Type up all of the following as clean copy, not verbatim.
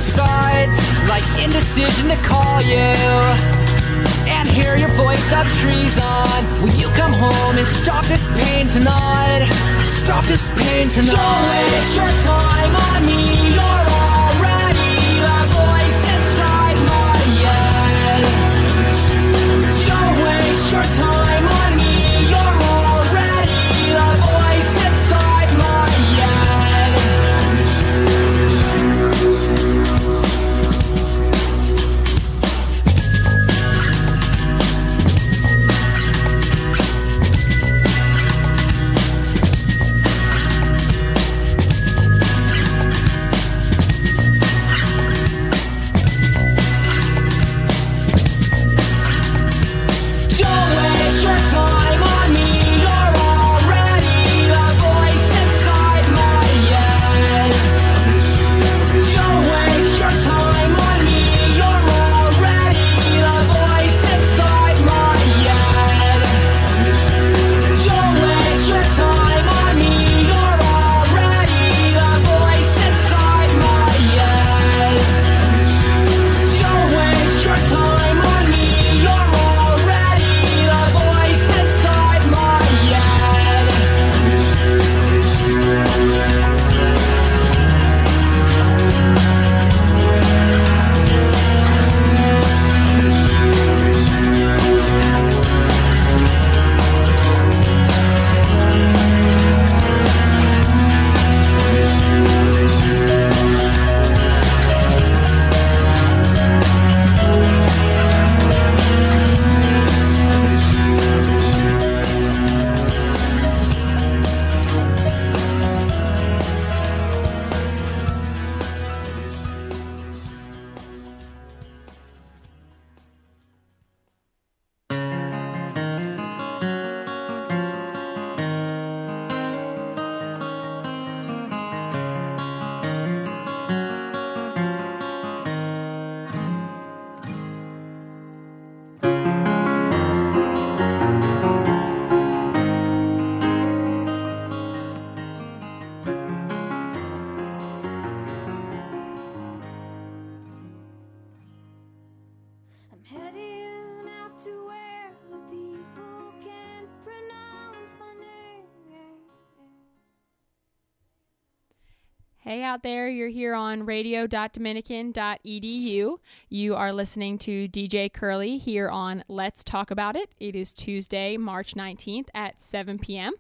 sides, like indecision to call you and hear your voice of treason. Will you come home and stop this pain tonight? Stop this pain tonight. Don't waste your time on me. You're already the voice inside my head. Don't waste your time on me. You're already the voice inside my head. Hey out there, you're here on radio.dominican.edu. You are listening to DJ Curly here on Let's Talk About It. It is Tuesday, March 19th at 7 p.m.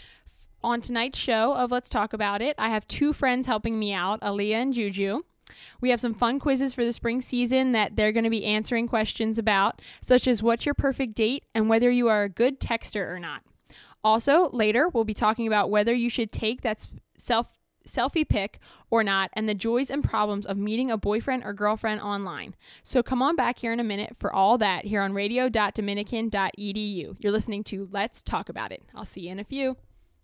On tonight's show of Let's Talk About It, I have two friends helping me out, Aaliyah and Juju. We have some fun quizzes for the spring season that they're going to be answering questions about, such as what's your perfect date and whether you are a good texter or not. Also, later, we'll be talking about whether you should take that selfie pic or not, and the joys and problems of meeting a boyfriend or girlfriend online. So come on back here in a minute for all that here on radio.dominican.edu. You're listening to Let's Talk About It. I'll see you in a few.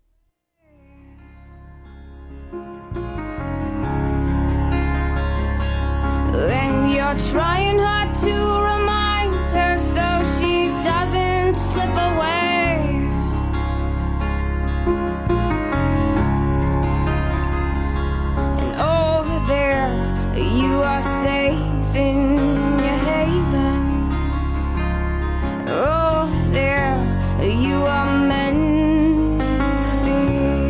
When you're trying hard to remind her so she doesn't slip away. There, you are safe in your haven. Oh, there, you are meant to be.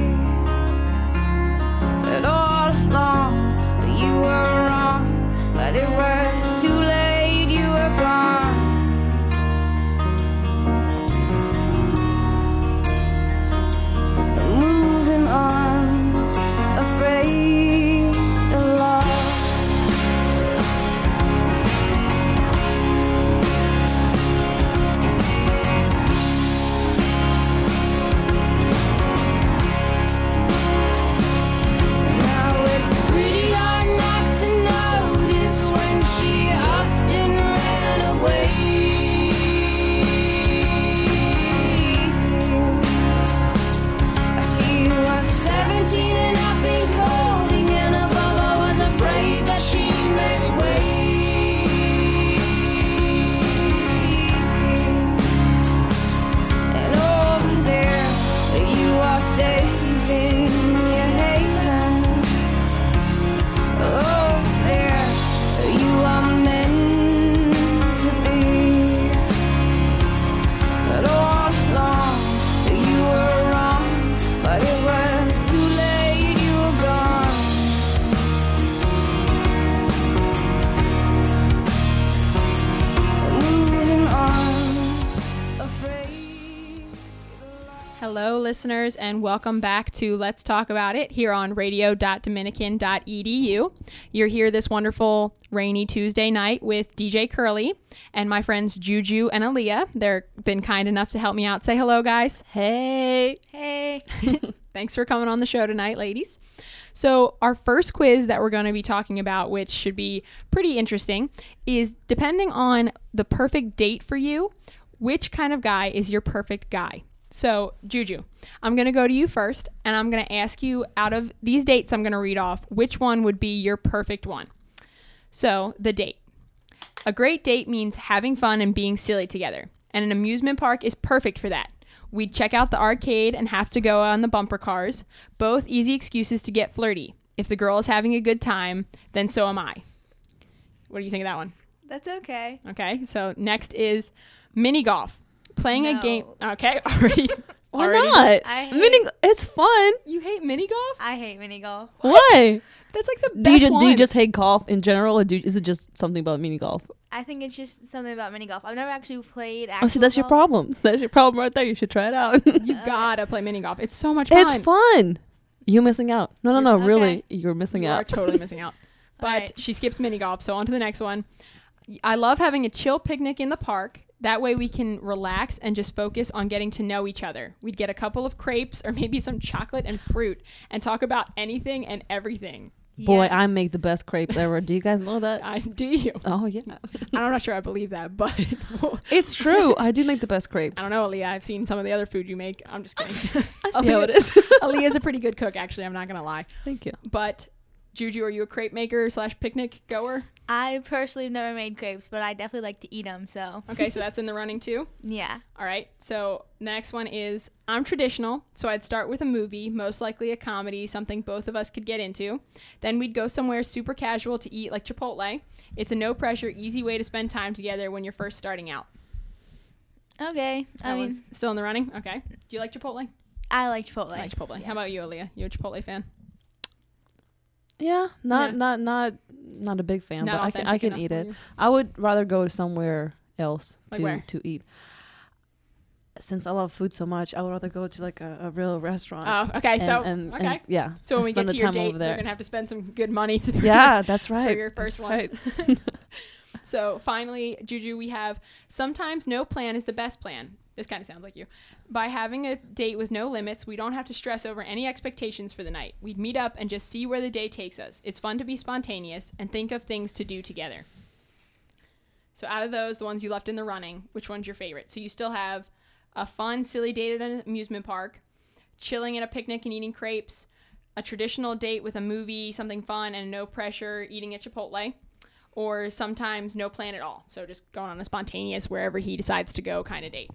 But all along, you were wrong. But it was too late. You Hello, listeners, and welcome back to Let's Talk About It here on radio.dominican.edu. You're here this wonderful rainy Tuesday night with DJ Curly and my friends Juju and Aaliyah. They've been kind enough to help me out. Say hello, guys. Hey. Hey. Thanks for coming on the show tonight, ladies. So our first quiz that we're going to be talking about, which should be pretty interesting, is depending on the perfect date for you, which kind of guy is your perfect guy? So, Juju, I'm going to go to you first, and I'm going to ask you, out of these dates I'm going to read off, which one would be your perfect one? So, the date. A great date means having fun and being silly together, and an amusement park is perfect for that. We'd check out the arcade and have to go on the bumper cars, both easy excuses to get flirty. If the girl is having a good time, then so am I. What do you think of that one? That's okay. Okay, so next is mini golf. Playing a No. game. Okay, already. Why already- not? I hate- It's fun. You hate mini golf? I hate mini golf. Why? That's like the Do you, best one. do you just hate golf in general, or is it just something about mini golf? I think it's just something about mini golf. I've never actually played Oh, see, that's your problem. That's your problem right there. You should try it out. You gotta play mini golf. It's so much fun. It's fun. You're missing out. No, Okay. really, you're missing You are out. totally missing out. But Alright. she skips mini golf, so on to the next one. I love having a chill picnic in the park. That way we can relax and just focus on getting to know each other. We'd get a couple of crepes or maybe some chocolate and fruit and talk about anything and everything. Boy, Yes. I make the best crepes ever. Do you guys know that? Do you? Oh yeah, I'm not sure I believe that, but it's true. I do make the best crepes. I don't know, Aaliyah. I've seen some of the other food you make. I'm just kidding. I see how it is. Aaliyah's a pretty good cook, actually. I'm not going to lie. Thank you. But Juju, are you a crepe maker / picnic goer? I personally have never made crepes, but I definitely like to eat them. So Okay, so that's in the running too. yeah. All right. So next one is I'm traditional. So I'd start with a movie, most likely a comedy, something both of us could get into. Then we'd go somewhere super casual to eat, like Chipotle. It's a no pressure, easy way to spend time together when you're first starting out. Okay. That I one's mean, still in the running. Okay. Do you like Chipotle? I like Chipotle. I like Chipotle. How about you, Aaliyah? You a Chipotle fan? Yeah, not Yeah. not a big fan, Not but I authentic can enough eat for it. you? I would rather go to somewhere else Like where? to eat. Since I love food so much, I would rather go to like a real restaurant. Oh, okay. So and okay. yeah. So when we and get spend to the your time date, over you're there. gonna have to spend some good money to Yeah, that's right. for your first That's one. right. So finally, Juju, we have sometimes no plan is the best plan. This kind of sounds like you. By having a date with no limits, we don't have to stress over any expectations for the night. We'd meet up and just see where the day takes us. It's fun to be spontaneous and think of things to do together. So out of those, the ones you left in the running, which one's your favorite? So you still have a fun, silly date at an amusement park, chilling at a picnic and eating crepes, a traditional date with a movie, something fun and no pressure, eating at Chipotle, or sometimes no plan at all. So just going on a spontaneous wherever he decides to go kind of date.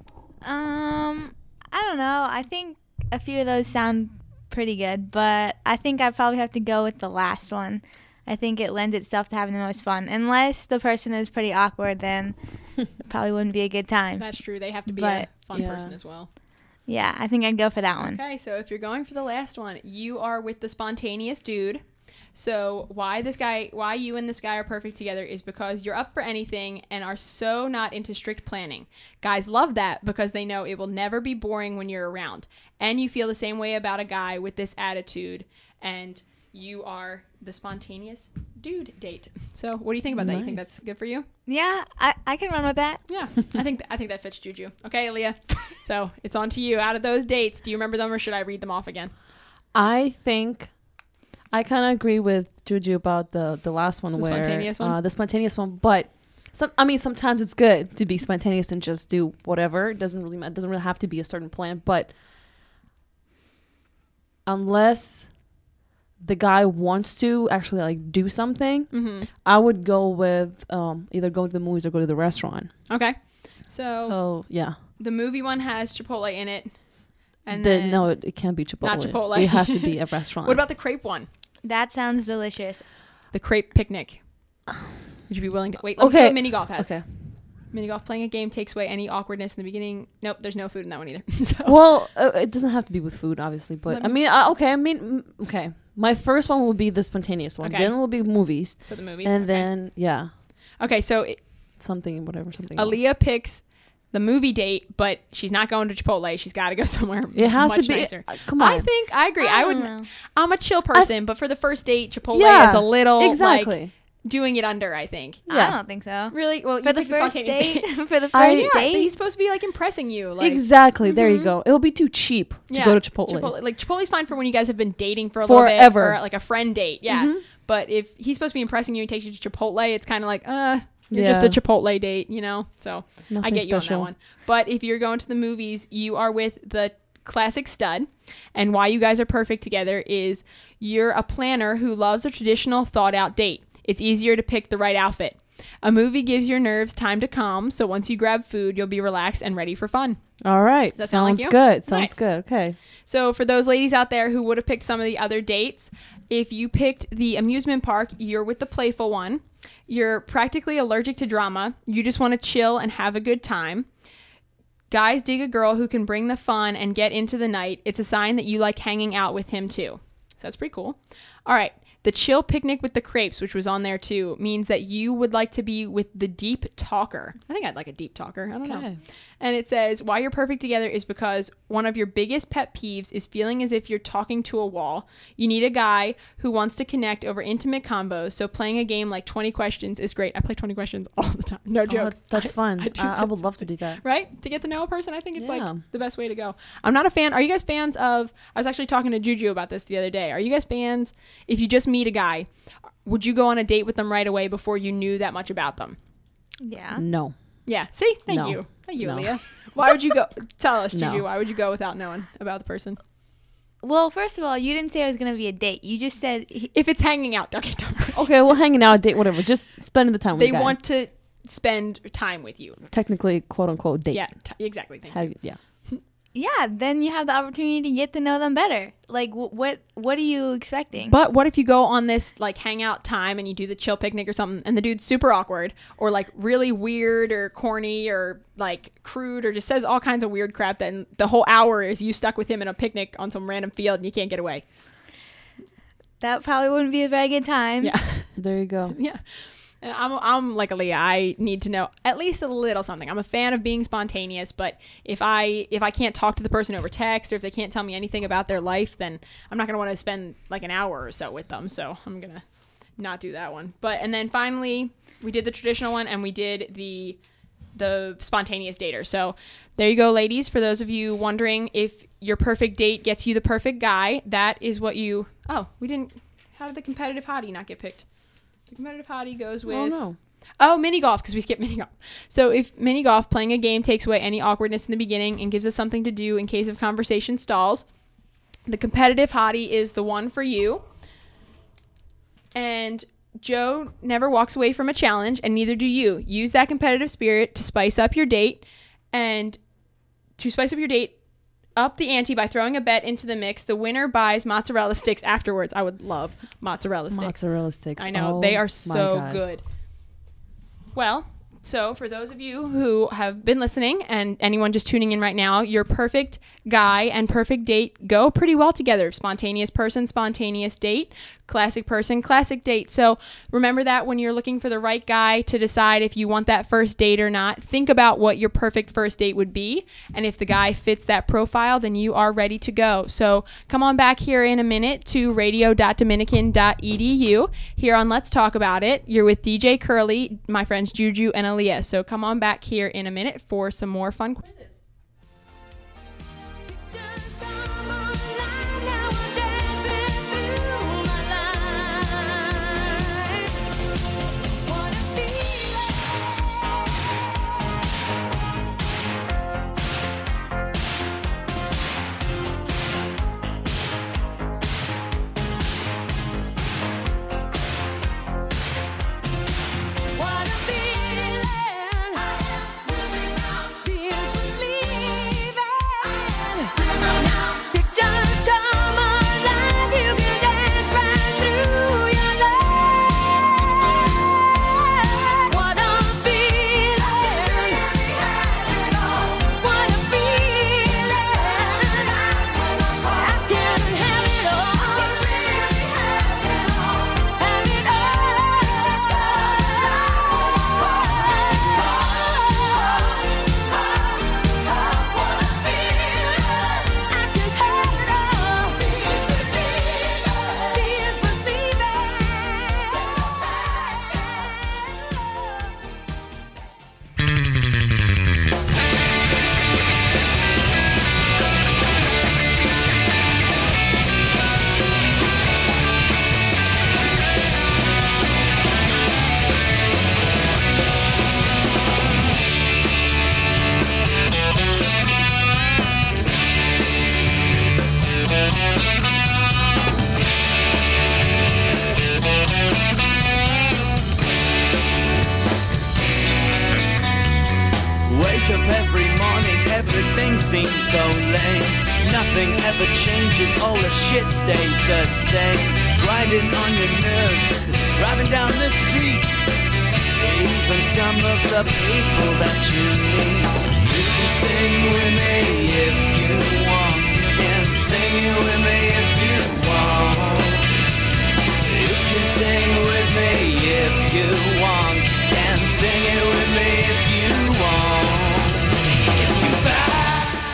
I don't know. I think a few of those sound pretty good, but I think I probably have to go with the last one. I think it lends itself to having the most fun. Unless the person is pretty awkward, then it probably wouldn't be a good time. That's true. They have to be But- a fun Yeah. person as well. Yeah, I think I'd go for that one. Okay, so if you're going for the last one, you are with the spontaneous dude. So why you and this guy are perfect together is because you're up for anything and are so not into strict planning. Guys love that because they know it will never be boring when you're around. And you feel the same way about a guy with this attitude, and you are the spontaneous dude date. So what do you think about that? You think Nice. that's good for you? Yeah, I can run with that. Yeah, I think that fits Juju. Okay, Aaliyah. So it's on to you. Out of those dates, do you remember them or should I read them off again? I think I kind of agree with Juju about the last one, The where spontaneous one? the spontaneous one. But sometimes it's good to be spontaneous and just do whatever. It doesn't really have to be a certain plan. But unless the guy wants to actually like do something, Mm-hmm. I would go with either go to the movies or go to the restaurant. Okay. So So yeah, the movie one has Chipotle in it. And then, no, it can't be Chipotle. Not Chipotle. It has to be a restaurant. What about the crepe one? That sounds delicious. The crepe picnic. Would you be willing to wait? Let me see Okay. what mini golf has. Okay. Mini golf playing a game takes away any awkwardness in the beginning. Nope, there's no food in that one either. So Well, it doesn't have to be with food, obviously, but Let I me- mean, okay. My first one will be the spontaneous one. Okay. Then it will be movies, so the movies. and okay. then yeah, okay, so something else. Aaliyah picks the movie date, but she's not going to Chipotle. She's got to go somewhere It has much to be. nicer. Come on. I agree. I would. don't know. I'm a chill person, but for the first date, Chipotle Yeah, is a little exactly. like doing it under. I think. Yeah. I don't think so. Really? Well, For you the picked first spontaneous date, date. for the I- first Yeah, date, he's supposed to be like impressing you. Like, Exactly. There you go. It'll be too cheap to go to Chipotle. Like Chipotle's fine for when you guys have been dating for a little bit, Forever. or like a friend date. Yeah. But if he's supposed to be impressing you and takes you to Chipotle, it's kind of like, you're just a Yeah. Chipotle date, you know? So I Nothing get you on special. that one. But if you're going to the movies, you are with the classic stud. And why you guys are perfect together is you're a planner who loves a traditional, thought out date. It's easier to pick the right outfit. A movie gives your nerves time to calm, so once you grab food, you'll be relaxed and ready for fun. All right. Does that sound like Sounds you? good. Sounds Nice. good. Okay. So for those ladies out there who would have picked some of the other dates, if you picked the amusement park, you're with the playful one. You're practically allergic to drama. You just want to chill and have a good time. Guys dig a girl who can bring the fun and get into the night. It's a sign that you like hanging out with him too. So that's pretty cool. All right. The chill picnic with the crepes, which was on there too, means that you would like to be with the deep talker. I think I'd like a deep talker. I don't know. Okay. And it says, why you're perfect together is because one of your biggest pet peeves is feeling as if you're talking to a wall. You need a guy who wants to connect over intimate combos, so playing a game like 20 questions is great. I play 20 questions all the time. No Oh, joke. that's fun. I do I would that love to do that. Right? To get to know a person, I think it's Yeah. like the best way to go. I'm not a fan. Are you guys fans of, I was actually talking to Juju about this the other day. Are you guys fans, if you just meet a guy, would you go on a date with them right away before you knew that much about them? yeah. No. Yeah. See? Thank No. you. Thank you, No. Leah. Why would you go? Tell us, No. Juju. Why would you go without knowing about the person? Well, first of all, you didn't say it was gonna be a date. You just said If it's hanging out, okay, don't. Okay, well, hanging out, date, whatever. Just spending the time with They the guy. want to spend time with you. Technically, quote unquote, date. Yeah, exactly. Thank you. Yeah. yeah. Then you have the opportunity to get to know them better. Like, what are you expecting? But what if you go on this like hangout time and you do the chill picnic or something, and the dude's super awkward or like really weird or corny or like crude or just says all kinds of weird crap, then the whole hour is you stuck with him in a picnic on some random field and you can't get away. That probably wouldn't be a very good time. Yeah. There you go. Yeah. And I'm like Aaliyah. I need to know at least a little something. I'm a fan of being spontaneous, but if I can't talk to the person over text or if they can't tell me anything about their life, then I'm not going to want to spend like an hour or so with them. So I'm going to not do that one. And then finally, we did the traditional one and we did the spontaneous dater. So there you go, ladies. For those of you wondering if your perfect date gets you the perfect guy, that is what you... Oh, we didn't... How did the competitive hottie not get picked? The competitive hottie goes with... Oh, no. Oh, mini golf, because we skipped mini golf. So if mini golf, playing a game takes away any awkwardness in the beginning and gives us something to do in case of conversation stalls, the competitive hottie is the one for you. And Joe never walks away from a challenge, and neither do you. Use that competitive spirit to spice up your date, and to spice up your date, up the ante by throwing a bet into the mix. The winner buys mozzarella sticks afterwards. I would love mozzarella sticks. Mozzarella sticks. I know. Oh, They are my so God. good. Well, so for those of you who have been listening and anyone just tuning in right now, your perfect guy and perfect date go pretty well together. Spontaneous person, spontaneous date. Classic person, classic date. So remember that when you're looking for the right guy to decide if you want that first date or not, think about what your perfect first date would be. And if the guy fits that profile, then you are ready to go. So come on back here in a minute to radio.dominican.edu here on Let's Talk About It. You're with DJ Curly, my friends Juju and Aaliyah. So come on back here in a minute for some more fun quizzes. Just come online now, we're dancing through my life. What a feeling. What a feeling. seem so lame. Nothing ever changes, all the shit stays the same. Grinding on your nerves as you're driving down the street. Even some of the people that you meet. You can sing with me if you want. You can sing it with me if you want. You can sing with me if you want. You can sing it with me if you want. It's too bad.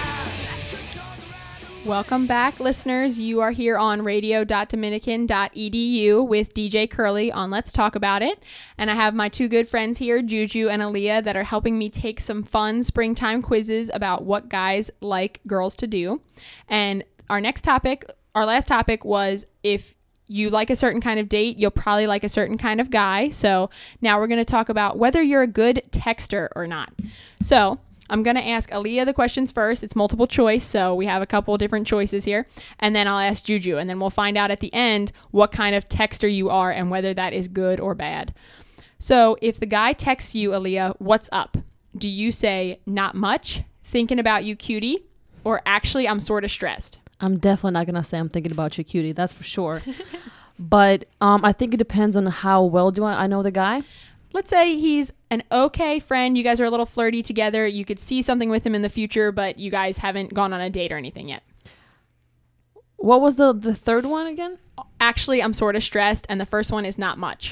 Welcome back, listeners. You are here on radio.dominican.edu with DJ Curly on Let's Talk About It. And I have my two good friends here, Juju and Aaliyah, that are helping me take some fun springtime quizzes about what guys like girls to do. And our last topic was if you like a certain kind of date, you'll probably like a certain kind of guy. So now we're going to talk about whether you're a good texter or not. So I'm going to ask Aaliyah the questions first. It's multiple choice, so we have a couple different choices here. And then I'll ask Juju, and then we'll find out at the end what kind of texter you are and whether that is good or bad. So if the guy texts you, Aaliyah, what's up? Do you say, not much, thinking about you, cutie, or actually, I'm sort of stressed? I'm definitely not gonna say I'm thinking about you, cutie. That's for sure. But I think it depends on how well do I know the guy. Let's say he's an okay friend. You guys are a little flirty together. You could see something with him in the future, but you guys haven't gone on a date or anything yet. What was the third one again? Actually, I'm sort of stressed, and the first one is not much.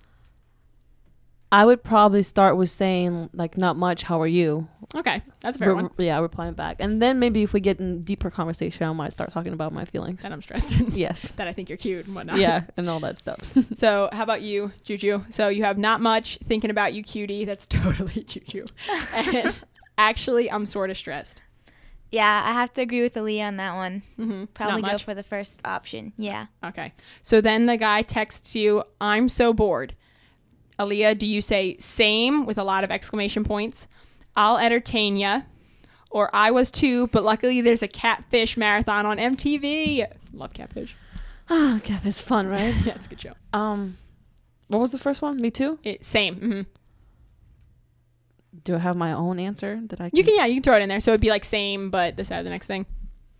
I would probably start with saying, like, not much, how are you? Okay, that's a fair one. Yeah, replying back. And then maybe if we get in deeper conversation, I might start talking about my feelings. That I'm stressed. Yes. That I think you're cute and whatnot. Yeah, and all that stuff. So how about you, Juju? So you have not much, thinking about you, cutie. That's totally Juju. And actually, I'm sort of stressed. Yeah, I have to agree with Aaliyah on that one. Mm-hmm. Probably Not go much? for the first option. Yeah. Okay. So then the guy texts you, I'm so bored. Aaliyah, do you say same with a lot of exclamation points? I'll entertain ya. Or I was too, but luckily there's a catfish marathon on MTV. Love catfish. Ah, Kev, it's fun, right? Yeah, it's a good show. What was the first one? Me too? Same. Mm-hmm. Do I have my own answer that I can? You can throw it in there. So it'd be like same, but this side of the next thing.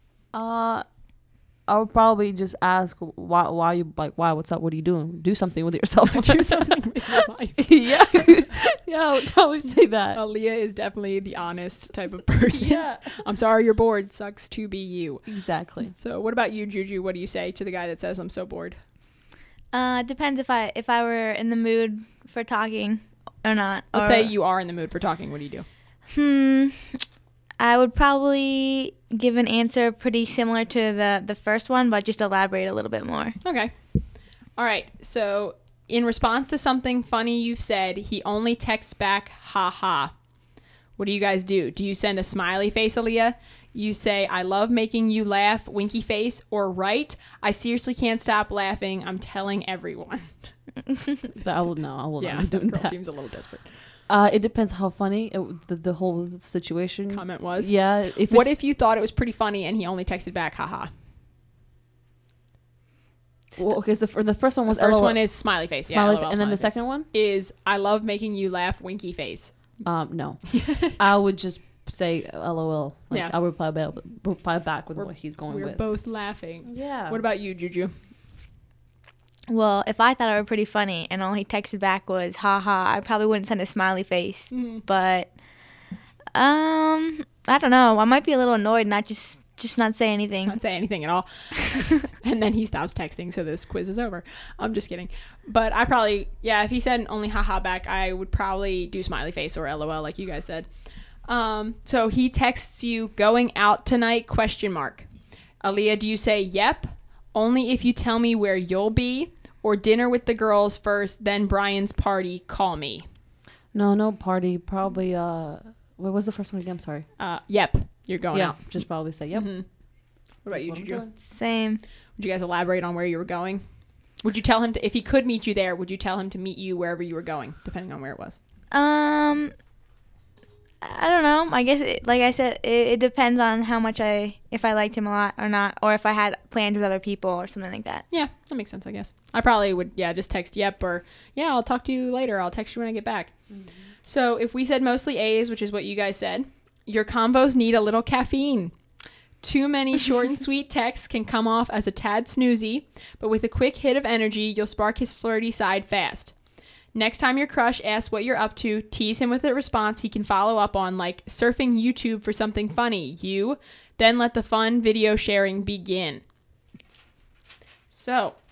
I would probably just ask why you like why what's up, what are you doing, do something with yourself. Do something with your life. yeah I would probably say that. Aaliyah is definitely the honest type of person. Yeah, I'm sorry you're bored. Sucks to be you. exactly. So what about you, Juju? What do you say to the guy that says I'm so bored? Depends if I were in the mood for talking or not. Let's or, say you are in the mood for talking. What do you do? I would probably give an answer pretty similar to the first one, but just elaborate a little bit more. Okay. All right. So in response to something funny you've said, he only texts back, ha ha. What do you guys do? Do you send a smiley face, Aaliyah? You say, I love making you laugh, winky face, or right? I seriously can't stop laughing. I'm telling everyone. I will not Yeah, be that doing girl that. seems a little desperate. It depends how funny the whole situation. Comment was. Yeah. What if you thought it was pretty funny and he only texted back, haha? Well, okay, so for the first one was The first LOL, one is smiley face. smiley, Yeah, LOL, and then smiley the face. second one, is I love making you laugh, winky face. no, I would just say LOL. Like, Yeah. I would reply back with what he's going We're with. both laughing. Yeah. What about you, Juju? Well, if I thought it were pretty funny and all he texted back was ha ha, I probably wouldn't send a smiley face. But I don't know. I might be a little annoyed, not just not say anything. Not say anything at all. And then he stops texting, so this quiz is over. I'm just kidding. But I probably, if he said only haha back, I would probably do smiley face or LOL like you guys said. So he texts you going out tonight, ? Aaliyah, do you say yep? Only if you tell me where you'll be, or dinner with the girls first, then Brian's party, call me. No party. Probably. What was the first one again? I'm sorry. Yep, you're going out. Just probably say yep. What about you, what I'm Juju? doing. Same. Would you guys elaborate on where you were going? Would you tell him to, if he could meet you there, would you tell him to meet you wherever you were going, depending on where it was? I don't know. I guess, like I said, it depends on how much if I liked him a lot or not, or if I had plans with other people or something like that. Yeah, that makes sense, I guess. I probably would, just text yep, or I'll talk to you later. I'll text you when I get back. So if we said mostly A's, which is what you guys said, your combos need a little caffeine. Too many short and sweet texts can come off as a tad snoozy, but with a quick hit of energy, you'll spark his flirty side fast. Next time your crush asks what you're up to, tease him with a response he can follow up on, like surfing YouTube for something funny. Then let the fun video sharing begin. So,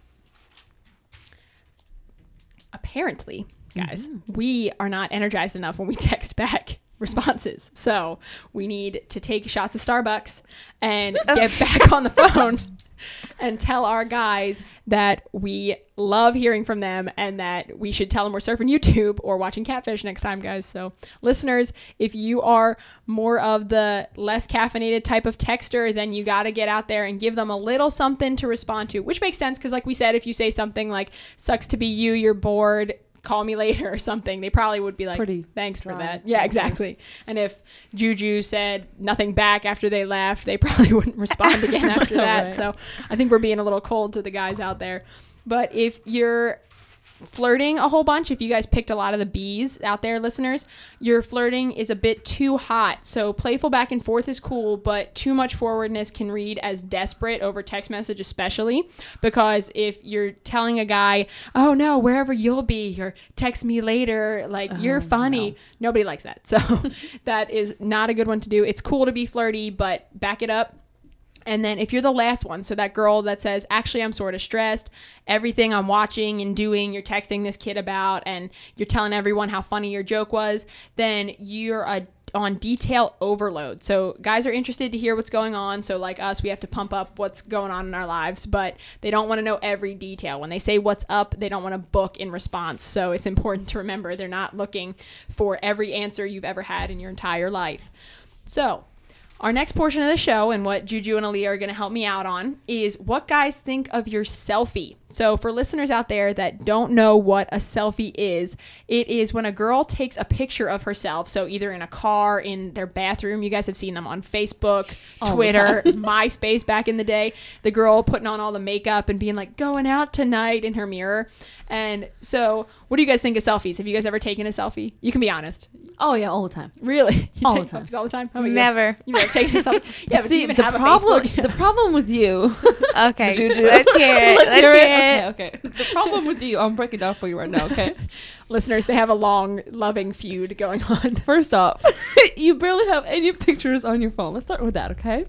apparently, guys, we are not energized enough when we text back responses. So we need to take shots of Starbucks and get back on the phone and tell our guys that we love hearing from them and that we should tell them we're surfing YouTube or watching Catfish next time, guys. So listeners, if you are more of the less caffeinated type of texter, then you got to get out there and give them a little something to respond to, which makes sense because like we said, if you say something like sucks to be you, you're bored, call me later or something, they probably would be like, Pretty thanks for dry. that. Yeah, exactly. And if Juju said nothing back after they left, they probably wouldn't respond again after that. Right. So I think we're being a little cold to the guys out there. But if you're flirting a whole bunch, if you guys picked a lot of the B's out there, listeners, your flirting is a bit too hot. So playful back and forth is cool, but too much forwardness can read as desperate over text message, especially because if you're telling a guy, oh no, wherever you'll be, or text me later, like you're funny, nobody likes that. So that is not a good one to do. It's cool to be flirty, but back it up. And then if you're the last one, so that girl that says, actually, I'm sort of stressed, everything I'm watching and doing, you're texting this kid about, and you're telling everyone how funny your joke was, then you're on detail overload. So guys are interested to hear what's going on. So like us, we have to pump up what's going on in our lives, but they don't want to know every detail. When they say what's up, they don't want to book in response. So it's important to remember they're not looking for every answer you've ever had in your entire life. So our next portion of the show, and what Juju and Aaliyah are going to help me out on, is what guys think of your selfie. So for listeners out there that don't know what a selfie is, it is when a girl takes a picture of herself. So either in a car, in their bathroom. You guys have seen them on Facebook, Twitter, MySpace back in the day. The girl putting on all the makeup and being like, going out tonight in her mirror. And so what do you guys think of selfies? Have you guys ever taken a selfie? You can be honest. Oh yeah, all the time. Really? You All take the time. selfies all the time? How about you? Never. You never taken a selfie? Yeah, but do you See, even the have problem, a Facebook? the problem with you. Okay, Juju. let's hear it. Let's hear it. Okay. The problem with you, I'm breaking down for you right now. Okay. Listeners, they have a long, loving feud going on. First off, you barely have any pictures on your phone. Let's start with that, okay?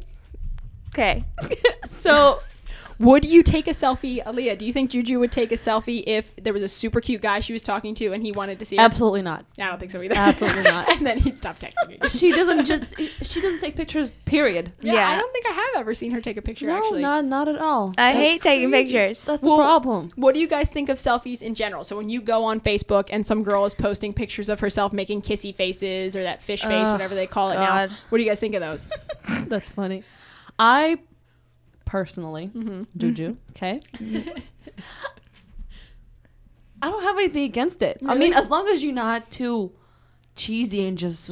Okay. So, Would you take a selfie, Aaliyah? Do you think Juju would take a selfie if there was a super cute guy she was talking to and he wanted to see her? absolutely not. I don't think so either. Absolutely not. And then he'd stop texting you. She doesn't take pictures, period. Yeah, Yeah. I don't think I have ever seen her take a picture, No, actually. not at all. I That's hate taking crazy. pictures. That's Well, the problem. What do you guys think of selfies in general? So when you go on Facebook and some girl is posting pictures of herself making kissy faces or that fish face, Ugh, whatever they call it God. now, what do you guys think of those? That's funny. I personally, Juju, okay? I don't have anything against it. I mean, Really? as long as you're not too cheesy and just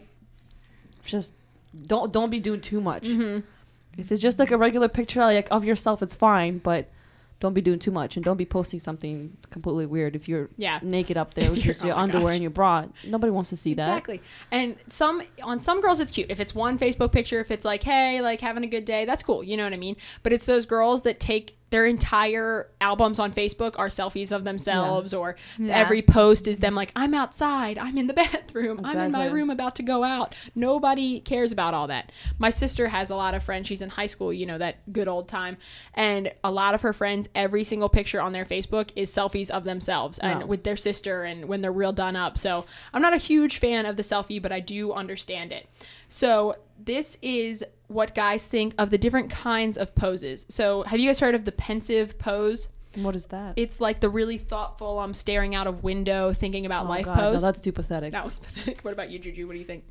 don't be doing too much. If it's just like a regular picture like of yourself, it's fine, but don't be doing too much and don't be posting something completely weird if you're Yeah. naked up there If with you're- just your oh my underwear gosh. and your bra. Nobody wants to see that. Exactly. And on some girls it's cute. If it's one Facebook picture, if it's like, hey, like having a good day, that's cool. You know what I mean? But it's those girls that take their entire albums on Facebook are selfies of themselves, or Yeah. every post is them like, I'm outside, I'm in the bathroom, I'm in my Exactly. room about to go out. Nobody cares about all that. My sister has a lot of friends. She's in high school, you know, that good old time. And a lot of her friends, every single picture on their Facebook is selfies of themselves and Wow. with their sister and when they're real done up. So I'm not a huge fan of the selfie, but I do understand it. So this is what guys think of the different kinds of poses. So have you guys heard of the pensive pose? What is that? It's like the really thoughtful, I'm staring out of window thinking about life God, pose. No, that's too pathetic. That was pathetic. What about you, Juju? What do you think?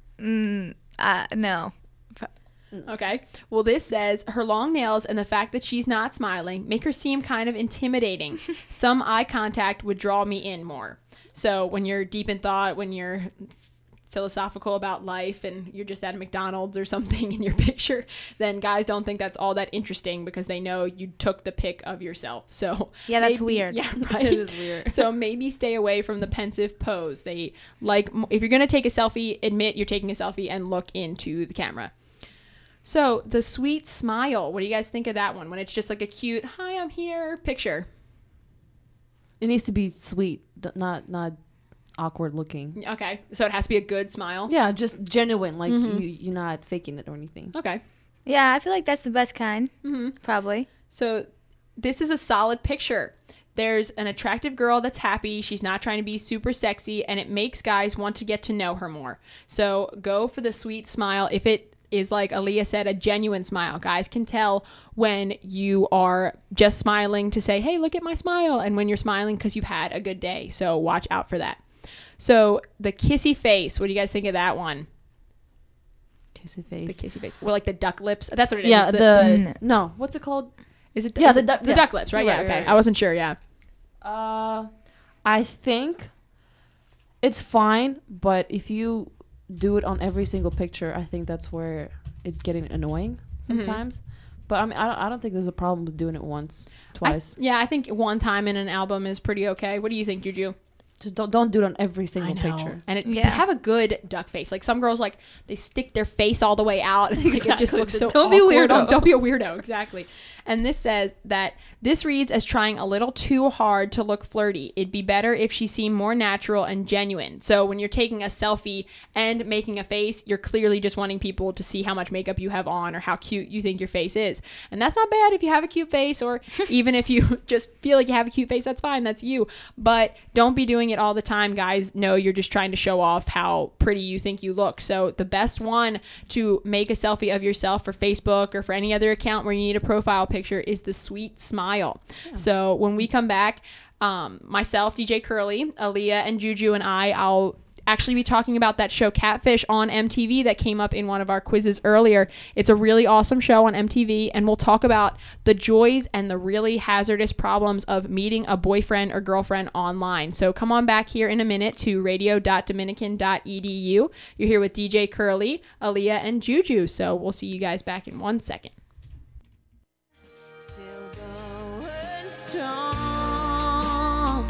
No. Okay. Well, this says her long nails and the fact that she's not smiling make her seem kind of intimidating. Some eye contact would draw me in more. So when you're deep in thought, when you're philosophical about life and you're just at a McDonald's or something in your picture, then guys don't think that's all that interesting because they know you took the pic of yourself. So Yeah, that's maybe- weird. Yeah, right. It is weird. So maybe stay away from the pensive pose. They like, if you're going to take a selfie, admit you're taking a selfie and look into the camera. So the sweet smile, what do you guys think of that one? When it's just like a cute, hi, I'm here picture. It needs to be sweet, not awkward looking. Okay. So it has to be a good smile. Yeah, just genuine. Like you're not faking it or anything. Okay. Yeah, I feel like that's the best kind. Probably. So this is a solid picture. There's an attractive girl that's happy. She's not trying to be super sexy, and it makes guys want to get to know her more. So go for the sweet smile. If it is, like Aaliyah said, a genuine smile, guys can tell when you are just smiling to say, hey, look at my smile, and when you're smiling because you've had a good day. So watch out for that. So the kissy face, what do you guys think of that one? Kissy The face. kissy face. Or like the duck lips. That's what it is. Yeah, It's no, what's it called? is it yeah, is the it duck- the yeah. duck lips, right? Yeah, Right, okay. right. I wasn't sure, yeah. I think it's fine, but if you do it on every single picture, I think that's where it's getting annoying sometimes. But I mean, I don't think there's a problem with doing it once, twice. I think one time in an album is pretty okay. What do you think, Juju? Just don't do it on every single picture. And Yeah. have a good duck face. Like some girls, like they stick their face all the way out, and it just Exactly. looks so. Don't be a awkward. weirdo. Don't be a weirdo. Exactly. And this says that this reads as trying a little too hard to look flirty. It'd be better if she seemed more natural and genuine. So when you're taking a selfie and making a face, you're clearly just wanting people to see how much makeup you have on or how cute you think your face is. And that's not bad if you have a cute face, or even if you just feel like you have a cute face, that's fine. That's you. But don't be doing it all the time. Guys know you're just trying to show off how pretty you think you look. So the best one to make a selfie of yourself for Facebook or for any other account where you need a profile picture is the sweet smile. So when we come back, myself, DJ Curly, Aaliyah, and Juju and I'll actually be talking about that show Catfish on MTV that came up in one of our quizzes earlier. It's a really awesome show on MTV, and we'll talk about the joys and the really hazardous problems of meeting a boyfriend or girlfriend online. So come on back here in a minute to radio.dominican.edu. You're here with DJ Curly, Aaliyah, and Juju. So we'll see you guys back in 1 second. Still going strong.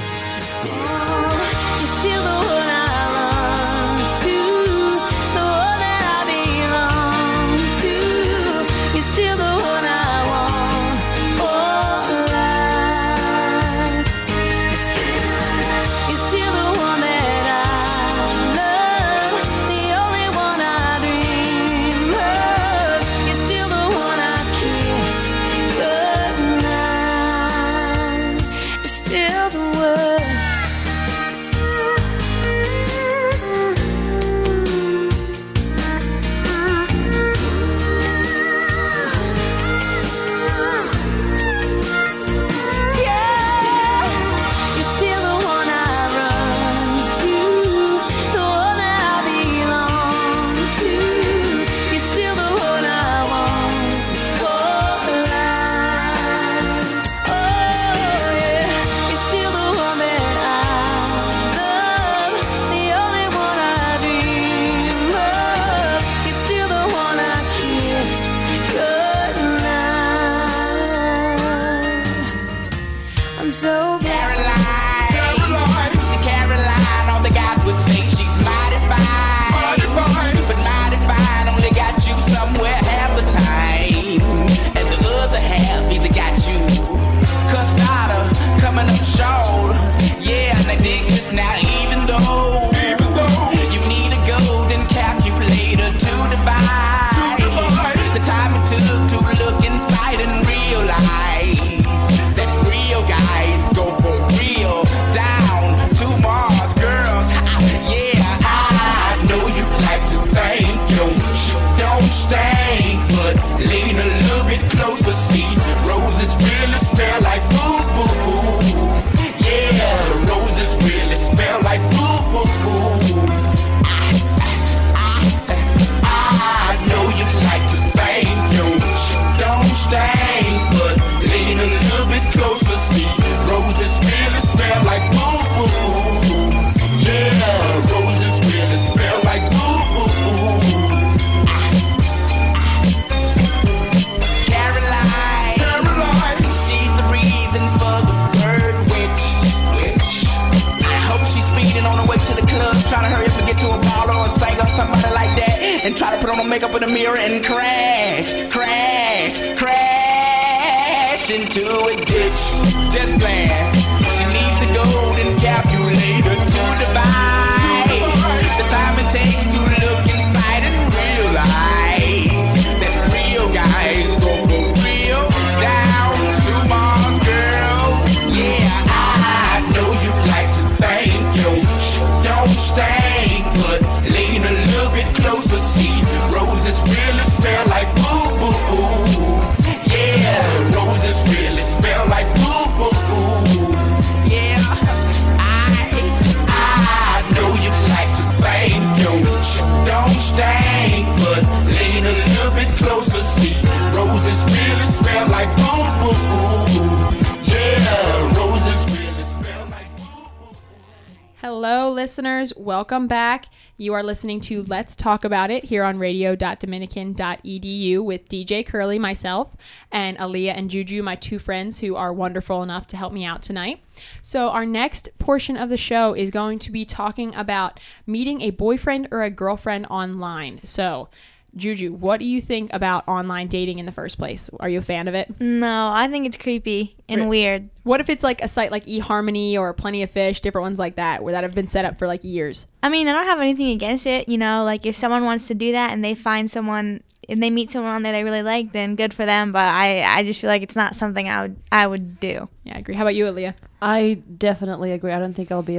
You're still the one I run to, the one that I belong to. You're still the one I want for life. You're still the one that I love, the only one I dream of. You're still the one I kiss goodnight. You're still the one. You're still the one I run to, the one that I belong to. You're still the one I want for life. Oh yeah, you're still the one that I love, the only one I dream of. You're still the one I kiss goodnight. I'm so Caroline, all the guys would say she's mighty fine. But mighty fine only got you somewhere half the time. And the other half either got you cussed out or coming up short. Yeah, and they dig this now, even though you need a golden calculator to divide the time it took to look inside and realize that real guys go for real down to Mars, girls. Yeah, I know you like to think your shit don't stink, but lean a little bit closer, see roses really smell like boo boo boo. Yeah. and try to put on her makeup in the mirror and crash into a ditch. Just playing. She needs a golden calculator to divide the time it takes to look inside and realize that real guys go for real down to Mars, girl. Yeah, I know you like to think your shit don't stink, but lean a little bit closer. See, roses really smell like boo boo boo. Yeah, roses really smell like boo boo boo. Yeah, I know you like to think your shit don't stink, but lean a little bit closer. See, roses really smell like boo boo boo. Yeah, roses really smell like boo boo. Hello, listeners. Welcome back. You are listening to Let's Talk About It here on radio.dominican.edu with DJ Curly, myself, and Aaliyah and Juju, my two friends who are wonderful enough to help me out tonight. So our next portion of the show is going to be talking about meeting a boyfriend or a girlfriend online. So, Juju, what do you think about online dating in the first place? Are you a fan of it? No, I think it's creepy and weird. What if it's like a site like eHarmony or Plenty of Fish, different ones like that, where that have been set up for like years? I mean, I don't have anything against it, you know, like if someone wants to do that and they find someone, if they meet someone on there they really like, then good for them, but I just feel like it's not something I would do. Yeah, I agree. How about you, Aaliyah? I definitely agree. I don't think I'll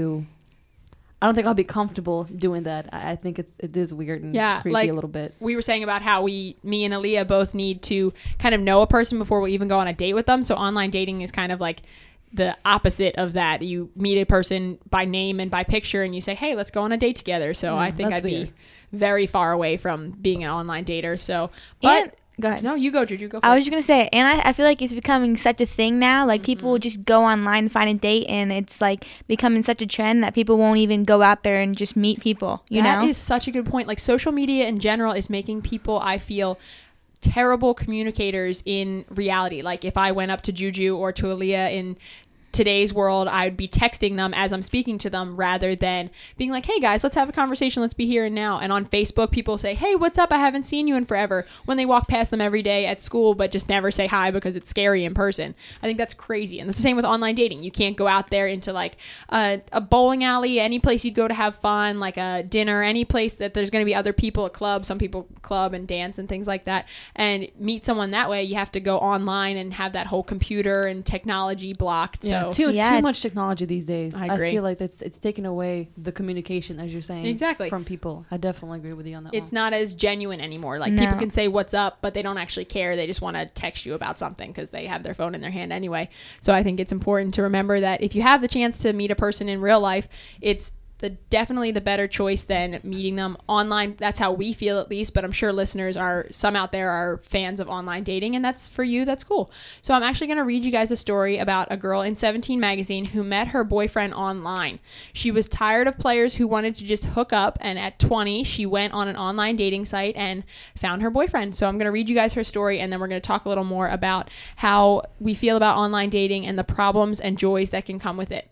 be comfortable doing that. I think it is weird and it's creepy like a little bit. we were saying about how me and Aaliyah both need to kind of know a person before we even go on a date with them. So online dating is kind of like the opposite of that. You meet a person by name and by picture and you say, hey, let's go on a date together. So I think I'd be very far away from being an online dater. So, but go ahead. No, you go, Juju. Go for I it. was just going to say, and I feel like it's becoming such a thing now. Like, people will just go online and find a date, and it's, like, becoming such a trend that people won't even go out there and just meet people, you know? That is such a good point. Like, social media in general is making people, I feel, terrible communicators in reality. Like, if I went up to Juju or to Aaliyah in today's world, I'd be texting them as I'm speaking to them rather than being like, hey guys, let's have a conversation, let's be here and now. And on Facebook, people say, hey, what's up, I haven't seen you in forever, when they walk past them every day at school but just never say hi because it's scary in person. I think that's crazy. And it's the same with online dating. You can't go out there into like a bowling alley, any place you'd go to have fun, like a dinner, any place that there's going to be other people, a club, some people club and dance and things like that, and meet someone that way. You have to go online and have that whole computer and technology blocked. Yeah, So too much technology these days. I agree. I feel like it's taken away the communication, as you're saying, Exactly. from people. I definitely agree with you on that it's one. not as genuine anymore. Like, No. people can say what's up, but they don't actually care. They just want to text you about something because they have their phone in their hand anyway. So I think it's important to remember that if you have the chance to meet a person in real life, it's definitely the better choice than meeting them online. That's how we feel, at least, but I'm sure some out there are fans of online dating, and that's for you, that's cool. So I'm actually going to read you guys a story about a girl in 17 magazine who met her boyfriend online. She was tired of players who wanted to just hook up, and at 20 she went on an online dating site and found her boyfriend. So I'm going to read you guys her story, and then we're going to talk a little more about how we feel about online dating and the problems and joys that can come with it.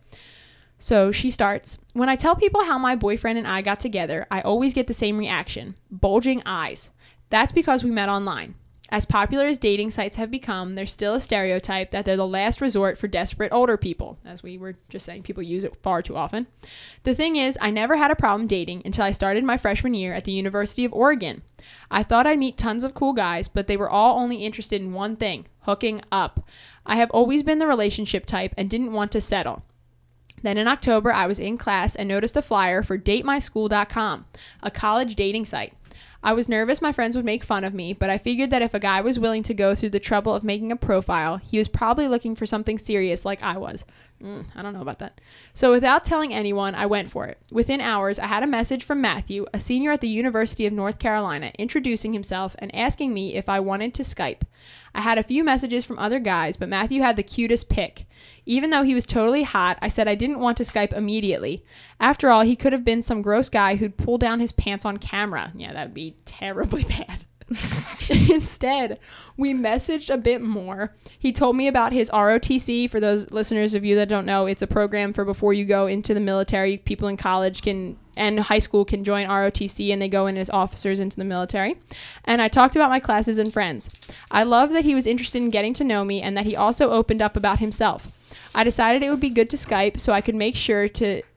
So she starts, when I tell people how my boyfriend and I got together, I always get the same reaction, bulging eyes. That's because we met online. As popular as dating sites have become, there's still a stereotype that they're the last resort for desperate older people. As we were just saying, people use it far too often. The thing is, I never had a problem dating until I started my freshman year at the University of Oregon. I thought I'd meet tons of cool guys, but they were all only interested in one thing, hooking up. I have always been the relationship type and didn't want to settle. Then in October, I was in class and noticed a flyer for datemyschool.com, a college dating site. I was nervous my friends would make fun of me, but I figured that if a guy was willing to go through the trouble of making a profile, he was probably looking for something serious like I was. I don't know about that. So without telling anyone, I went for it. Within hours, I had a message from Matthew, a senior at the University of North Carolina, introducing himself and asking me if I wanted to Skype. I had a few messages from other guys, but Matthew had the cutest pic. Even though he was totally hot, I said I didn't want to Skype immediately. After all, he could have been some gross guy who'd pull down his pants on camera. Yeah, that would be terribly bad. Instead, we messaged a bit more. He told me about his ROTC. For those listeners of you that don't know, it's a program for before you go into the military. People in college and high school can join ROTC, and they go in as officers into the military. And I talked about my classes and friends. I love that he was interested in getting to know me and that he also opened up about himself. I decided it would be good to Skype so I could make sure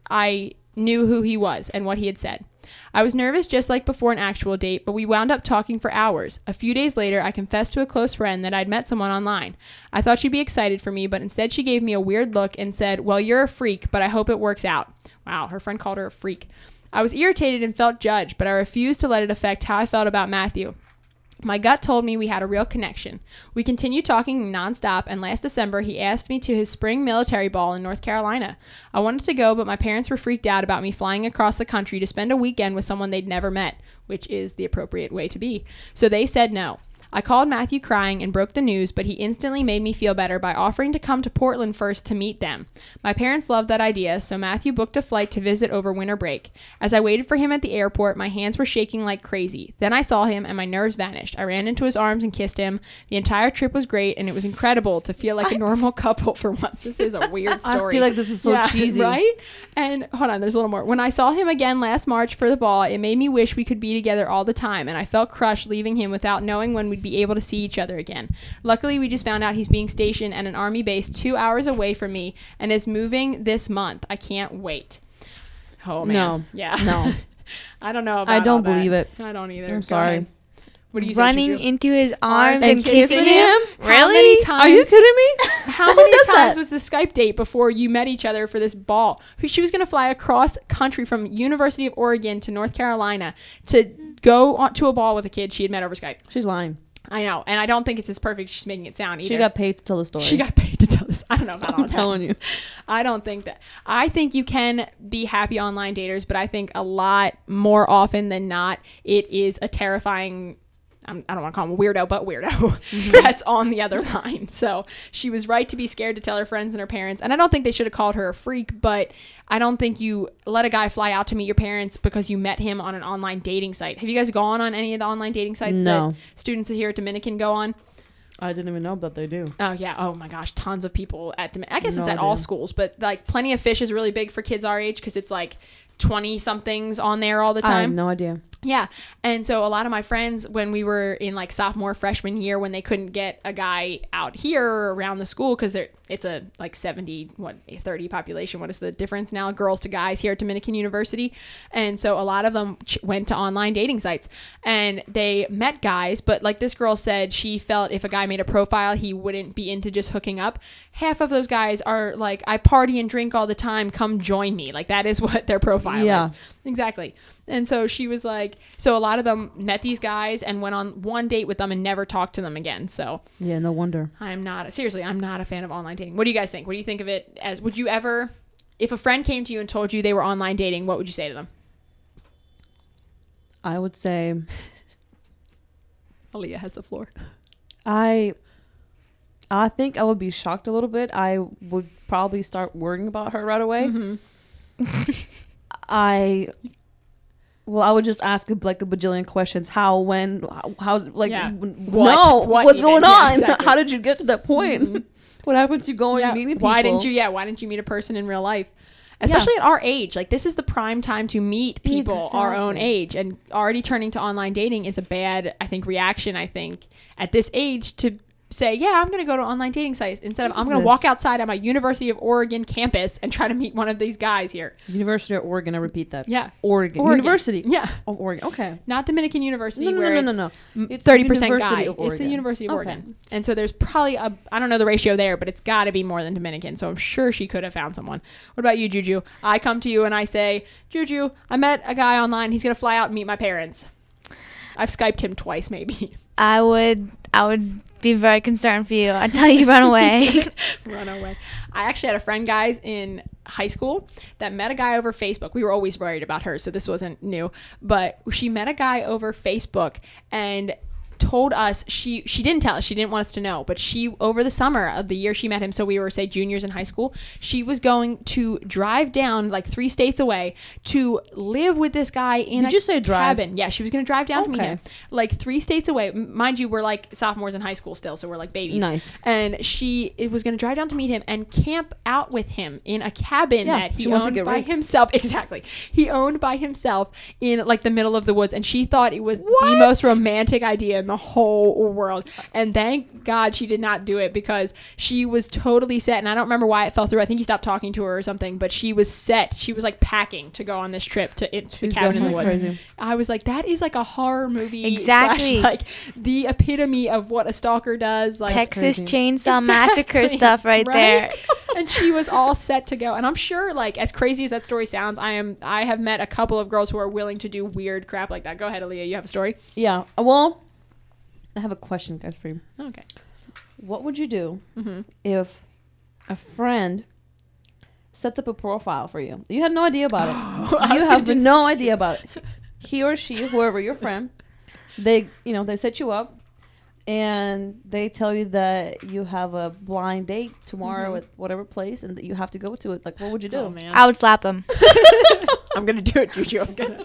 I knew who he was and what he had said. I was nervous just like before an actual date, but we wound up talking for hours. A few days later, I confessed to a close friend that I'd met someone online. I thought she'd be excited for me, but instead she gave me a weird look and said, "Well, you're a freak, but I hope it works out." Wow, her friend called her a freak. I was irritated and felt judged, but I refused to let it affect how I felt about Matthew. My gut told me we had a real connection. We continued talking nonstop, and last December he asked me to his spring military ball in North Carolina. I wanted to go, but my parents were freaked out about me flying across the country to spend a weekend with someone they'd never met, which is the appropriate way to be. So they said no. I called Matthew crying and broke the news, but he instantly made me feel better by offering to come to Portland first to meet them. My parents loved that idea, so Matthew booked a flight to visit over winter break. As I waited for him at the airport, my hands were shaking like crazy. Then I saw him and my nerves vanished. I ran into his arms and kissed him. The entire trip was great, and it was incredible to feel like a normal couple for once. This is a weird story. I feel like this is so cheesy. Right? And hold on, there's a little more. When I saw him again last March for the ball, it made me wish we could be together all the time, and I felt crushed leaving him without knowing when we'd be able to see each other again. Luckily, we just found out he's being stationed at an army base 2 hours away from me and is moving this month. I can't wait. Oh, man. No. Yeah. No. I don't know about I don't all that. believe it. I don't either. I'm Go sorry. ahead. What do you say, Running Juju? into his arms and and kissing him? How many times? Are you kidding me? How Who many does times that? was the Skype date before you met each other for this ball? She was going to fly across country from University of Oregon to North Carolina to go to a ball with a kid she had met over Skype. She's lying. I know, and I don't think it's as perfect as she's making it sound either. She got paid to tell the story. She got paid to tell this. I don't know about all I'm that. telling you. I don't think that. I think you can be happy online daters, but I think a lot more often than not, it is a terrifying, I don't want to call him a weirdo, but weirdo that's on the other line. So she was right to be scared to tell her friends and her parents. And I don't think they should have called her a freak, but I don't think you let a guy fly out to meet your parents because you met him on an online dating site. Have you guys gone on any of the online dating sites No. that students here at Dominican go on? I didn't even know that they do. Oh, yeah. Oh, my gosh. Tons of people at I guess No it's at all idea. schools, but like Plenty of Fish is really big for kids our age because it's like 20-somethings on there all the I have time. no idea. Yeah. And so a lot of my friends, when we were in like sophomore, freshman year, when they couldn't get a guy out here or around the school because it's a like 30 population. What is the difference now? Girls to guys here at Dominican University. And so a lot of them went to online dating sites and they met guys. But like this girl said, she felt if a guy made a profile, he wouldn't be into just hooking up. Half of those guys are like, I party and drink all the time. Come join me. Like that is what their profile is. Exactly. And so she was like, so a lot of them met these guys and went on one date with them and never talked to them again. So Yeah, no wonder. I'm not a fan of online dating. What do you guys think? What do you think of it as, would you ever, if a friend came to you and told you they were online dating, what would you say to them? I would say Aaliyah has the floor. I think I would be shocked a little bit. I would probably start worrying about her right away. I would just ask like a bajillion questions. How, when, how's like, Yeah. what, What what's even? going Yeah, on? exactly. How did you get to that point? What happened to going and meeting people? Why didn't you meet a person in real life? Especially at our age. Like this is the prime time to meet people our own Exactly. age, and already turning to online dating is a bad, I think, reaction, I think, at this age to say, yeah, I'm going to go to online dating sites instead of I'm going to walk outside at my University of Oregon campus and try to meet one of these guys here. University of Oregon, I repeat that. Yeah. Oregon. University. Yeah. Of Oregon. Okay. Not Dominican University No. where It's 30% University guy. of It's a Oregon. University of Okay. Oregon. And so there's probably I don't know the ratio there, but it's got to be more than Dominican. So I'm sure she could have found someone. What about you, Juju? I come to you and I say, Juju, I met a guy online. He's going to fly out and meet my parents. I've Skyped him twice, maybe. I would be very concerned for you. I'd tell you run away. Run away. I actually had a friend, guys, in high school that met a guy over Facebook. We were always worried about her, so this wasn't new. But she met a guy over Facebook, and told us she didn't tell us, she didn't want us to know, but she, over the summer of the year she met him, so we were, say, juniors in high school, she was going to drive down like 3 states away to live with this guy in Did you say drive? cabin. Yeah, she was going to drive down to meet Okay. him, like 3 states away. Mind you, we're like sophomores in high school still, so we're like babies. Nice. And it was going to drive down to meet him and camp out with him in a cabin Yeah, that she he wants to owned get by raped. himself. Exactly. He owned by himself in like the middle of the woods, and she thought it was the most romantic idea in the whole world. And thank God she did not do it, because she was totally set. And I don't remember why it fell through. I think he stopped talking to her or something, but she was set. She was like packing to go on this trip to the She's cabin in the woods. definitely crazy. I was like, that is like a horror movie. Exactly. / like the epitome of what a stalker does. Like Texas crazy. Chainsaw Massacre Exactly. stuff right there. And she was all set to go. And I'm sure, like, as crazy as that story sounds, I have met a couple of girls who are willing to do weird crap like that. Go ahead, Aaliyah. You have a story? Yeah. Well, I have a question, guys, for you. Okay. What would you do Mm-hmm. if a friend sets up a profile for you? You had no idea about it. I was You gonna have do- no idea about it. He or she, whoever your friend, they set you up, and they tell you that you have a blind date tomorrow at whatever place, and that you have to go to it. Like, what would you do? Oh, man. I would slap them. I'm going to do it, Juju. I'm going to.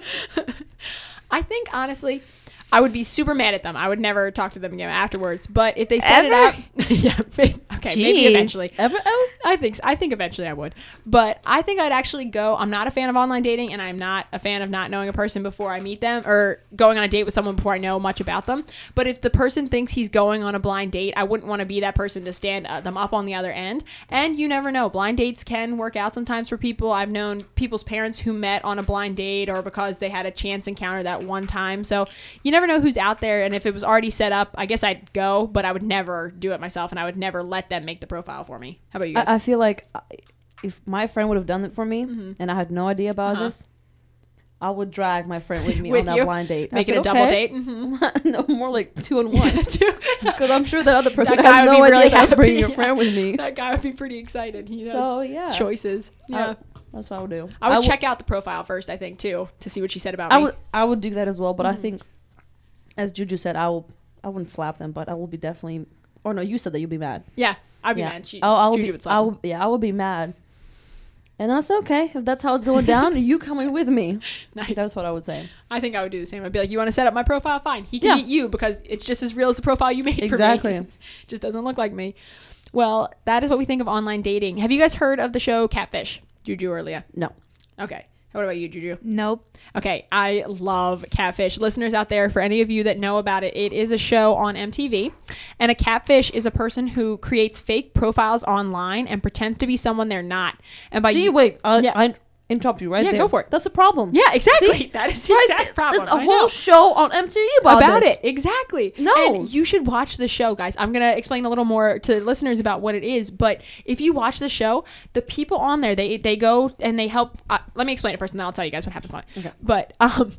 I think, honestly, I would be super mad at them. I would never talk to them again afterwards. But if they set it Ever? up, yeah, okay, maybe Jeez. eventually. Ever? I think eventually I would. But I think I'd actually go. I'm not a fan of online dating, and I'm not a fan of not knowing a person before I meet them, or going on a date with someone before I know much about them. But if the person thinks he's going on a blind date, I wouldn't want to be that person to stand them up on the other end. And you never know. Blind dates can work out sometimes for people. I've known people's parents who met on a blind date, or because they had a chance encounter that one time. So you never know who's out there. And if it was already set up, I guess I'd go, but I would never do it myself, and I would never let them make the profile for me. How about you guys? I feel like if my friend would have done it for me, and I had no idea about this, I would drag my friend with me With on that you? blind date. Make I it said, a double "Okay." date. Mm-hmm. No, more like 2 and 1. Because I'm sure that other person That guy has would no be idea really that I'm happy. bringing your friend with me. That guy would be pretty excited. He knows So yeah, choices. Yeah. that's what I would do. I would check out the profile first, I think, too, to see what she said about I me. would. I would do that as well. But I think, as Juju said, I wouldn't slap them, but I will be definitely. Or no, you said that you'd be mad. Yeah, I'd be Yeah. mad. I'll Juju be. would slap him. I will be mad. And that's okay if that's how it's going down. You coming with me? Nice. That's what I would say. I think I would do the same. I'd be like, you want to set up my profile? Fine. He can Yeah. meet you, because it's just as real as the profile you made Exactly. for me. Just doesn't look like me. Well, that is what we think of online dating. Have you guys heard of the show Catfish, Juju or Leah? No. Okay. What about you, Juju? Nope. Okay, I love Catfish. Listeners out there, for any of you that know about it, it is a show on MTV. And a catfish is a person who creates fake profiles online and pretends to be someone they're not. And by See, you, wait. Yeah. I interrupt you right Yeah, there. go for it. That's a problem. yeah, exactly. See? That is the Right, exact problem. There's a I whole know. show on MTV about this. it. Exactly. No. And you should watch the show, guys. I'm going to explain a little more to listeners about what it is. But if you watch the show, the people on there, they go and they help. Let me explain it first, and then I'll tell you guys what happens on it. Okay. But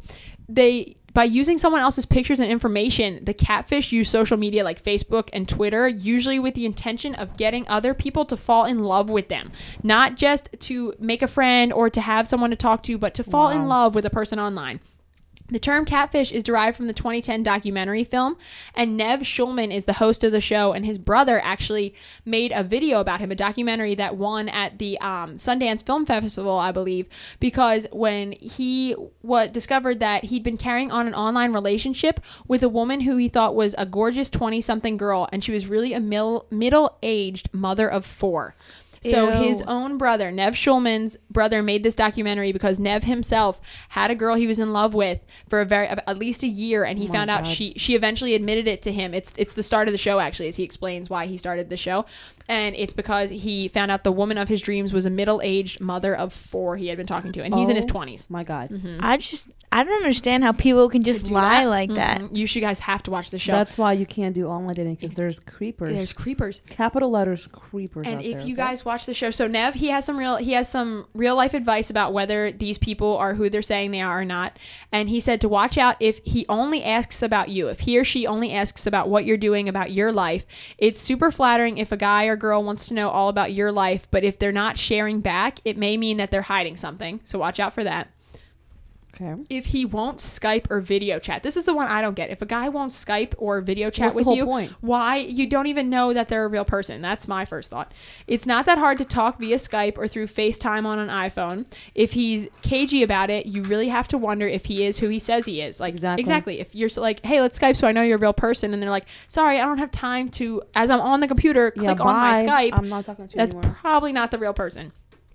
by using someone else's pictures and information, the catfish use social media like Facebook and Twitter, usually with the intention of getting other people to fall in love with them. Not just to make a friend or to have someone to talk to, but to fall in love with a person online. The term catfish is derived from the 2010 documentary film, and Nev Schulman is the host of the show, and his brother actually made a video about him, a documentary that won at the Sundance Film Festival, I believe, because when he discovered that he'd been carrying on an online relationship with a woman who he thought was a gorgeous 20-something girl, and she was really a middle-aged mother of 4. So Ew. his own brother, Nev Schulman's brother, made this documentary because Nev himself had a girl he was in love with for at least a year, and he found out she eventually admitted it to him. It's the start of the show, actually, as he explains why he started the show. And it's because he found out the woman of his dreams was a middle-aged mother of 4 he had been talking to, and he's in his 20s. My God. I don't understand how people can just Do lie that? like that. Mhm. You guys have to watch the show. That's why you can't do online dating, because there's creepers. There's creepers. Capital letters, creepers. And out if there, you okay? guys watch the show, so Nev, he has some real life advice about whether these people are who they're saying they are or not. And he said to watch out if he only asks about you, if he or she only asks about what you're doing, about your life. It's super flattering if a guy or girl wants to know all about your life, but if they're not sharing back, it may mean that they're hiding something. So watch out for that. Okay. if he won't Skype or video chat. This is the one I don't get. If a guy won't Skype or video chat What's the with whole you, point? why? You don't even know that they're a real person. That's my first thought. It's not that hard to talk via Skype or through FaceTime on an iPhone. If he's cagey about it, you really have to wonder if he is who he says he is. Like, Exactly. If you're like, hey, let's Skype so I know you're a real person, and they're like, sorry, I don't have time to, as I'm on the computer, click on my bye. Skype. I'm not talking to you That's anymore. probably not the real person.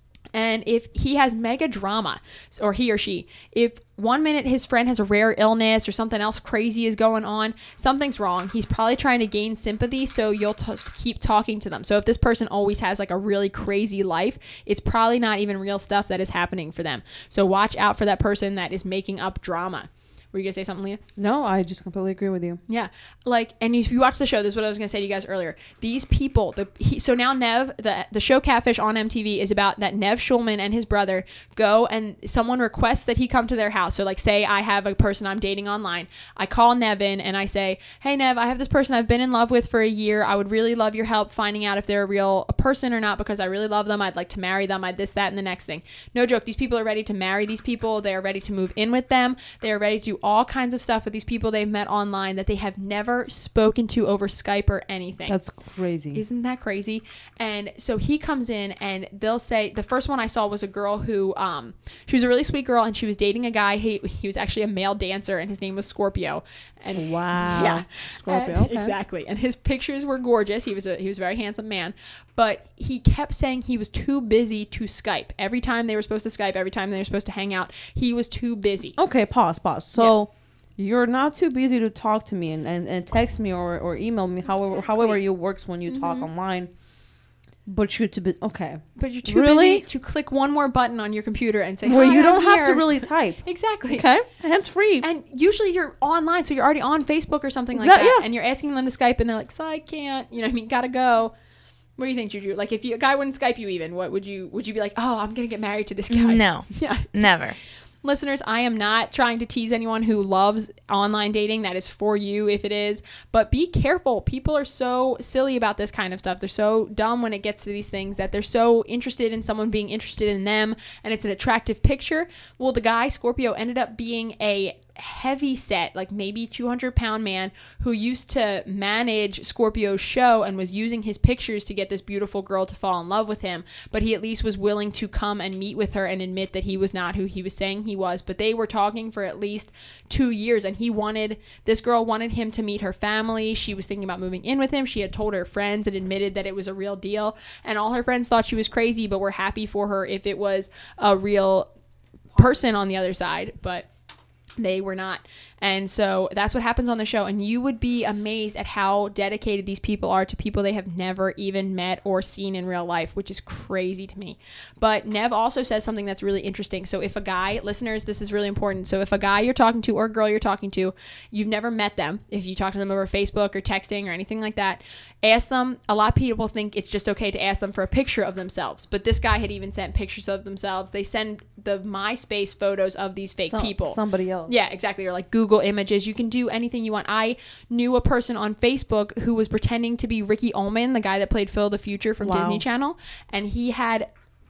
And if he has mega drama, or he or she, if 1 minute his friend has a rare illness or something else crazy is going on, something's wrong. He's probably trying to gain sympathy, so you'll keep talking to them. So if this person always has like a really crazy life, it's probably not even real stuff that is happening for them. So watch out for that person that is making up drama. Were you going to say something, Leah? No, I just completely agree with you. Yeah. Like, and if you watch the show, this is what I was going to say to you guys earlier. These people, so now Nev, the show Catfish on MTV is about that Nev Schulman and his brother go and someone requests that he come to their house. So like, say I have a person I'm dating online. I call Nev in and I say, hey Nev, I have this person I've been in love with for a year. I would really love your help finding out if they're a person or not, because I really love them. I'd like to marry them. I'd this, that, and the next thing. No joke. These people are ready to marry these people. They are ready to move in with them. They are ready to do all kinds of stuff with these people they've met online that they have never spoken to over Skype or anything. That's crazy. Isn't that crazy? And so he comes in and they'll say, the first one I saw was a girl who, she was a really sweet girl and she was dating a guy. He was actually a male dancer and his name was Scorpio. And Wow. yeah, Scorpio, And- okay. exactly. And his pictures were gorgeous. He was a very handsome man, but he kept saying he was too busy to Skype. Every time they were supposed to Skype, every time they were supposed to hang out, he was too busy. Okay, pause. So you're not too busy to talk to me and text me or email me, however you works when you talk online. But you're too busy. Okay. But you're too Really? busy to click one more button on your computer and say, Where "Hi, you don't I'm have to here." really type. Exactly. Okay. Hands free. And usually you're online, so you're already on Facebook or something like Exactly, that, yeah. and you're asking them to Skype, and they're like, "So I can't," you know what I mean? Gotta go. What do you think, Juju? Like, if a guy wouldn't Skype you even, what would you be like? Oh, I'm gonna get married to this guy. No, Yeah. never. Listeners, I am not trying to tease anyone who loves online dating. That is for you if it is. But be careful. People are so silly about this kind of stuff. They're so dumb when it gets to these things that they're so interested in someone being interested in them, and it's an attractive picture. Well, the guy, Scorpio, ended up being a heavy set, like maybe 200-pound man who used to manage Scorpio's show and was using his pictures to get this beautiful girl to fall in love with him. But he at least was willing to come and meet with her and admit that he was not who he was saying he was. But they were talking for at least 2 years, and this girl wanted him to meet her family. She was thinking about moving in with him. She had told her friends and admitted that it was a real deal, and all her friends thought she was crazy, but were happy for her if it was a real person on the other side. But they were not. And so that's what happens on the show. And you would be amazed at how dedicated these people are to people they have never even met or seen in real life, which is crazy to me. But Nev also says something that's really interesting. So if a guy, listeners, this is really important. So if a guy you're talking to or a girl you're talking to, you've never met them, if you talk to them over Facebook or texting or anything like that, ask them. A lot of people think it's just okay to ask them for a picture of themselves. But this guy had even sent pictures of themselves. They send the MySpace photos of these fake people. Somebody else. Yeah, exactly. Or like Google images. You can do anything you want. I knew a person on Facebook who was pretending to be Ricky Ullman, the guy that played Phil the Future from Wow. Disney Channel. And he had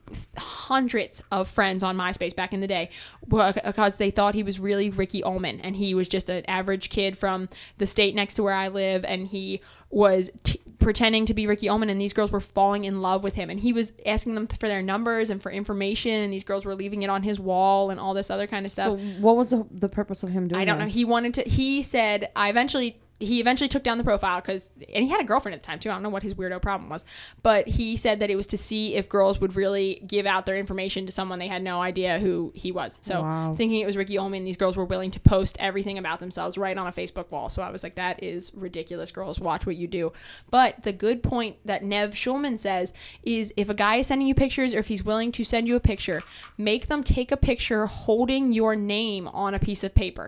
hundreds of friends on MySpace back in the day because they thought he was really Ricky Ullman, and he was just an average kid from the state next to where I live, and he was pretending to be Ricky Ullman, and these girls were falling in love with him, and he was asking them for their numbers and for information, and these girls were leaving it on his wall and all this other kind of stuff. So what was the purpose of him doing I don't that? know. He said, he eventually took down the profile and he had a girlfriend at the time too. I don't know what his weirdo problem was, but he said that it was to see if girls would really give out their information to someone they had no idea who he was. So Wow. thinking it was Ricky Ullman, these girls were willing to post everything about themselves right on a Facebook wall. So I was like, that is ridiculous. Girls, watch what you do. But the good point that Nev Schulman says is if a guy is sending you pictures, or if he's willing to send you a picture, make them take a picture holding your name on a piece of paper.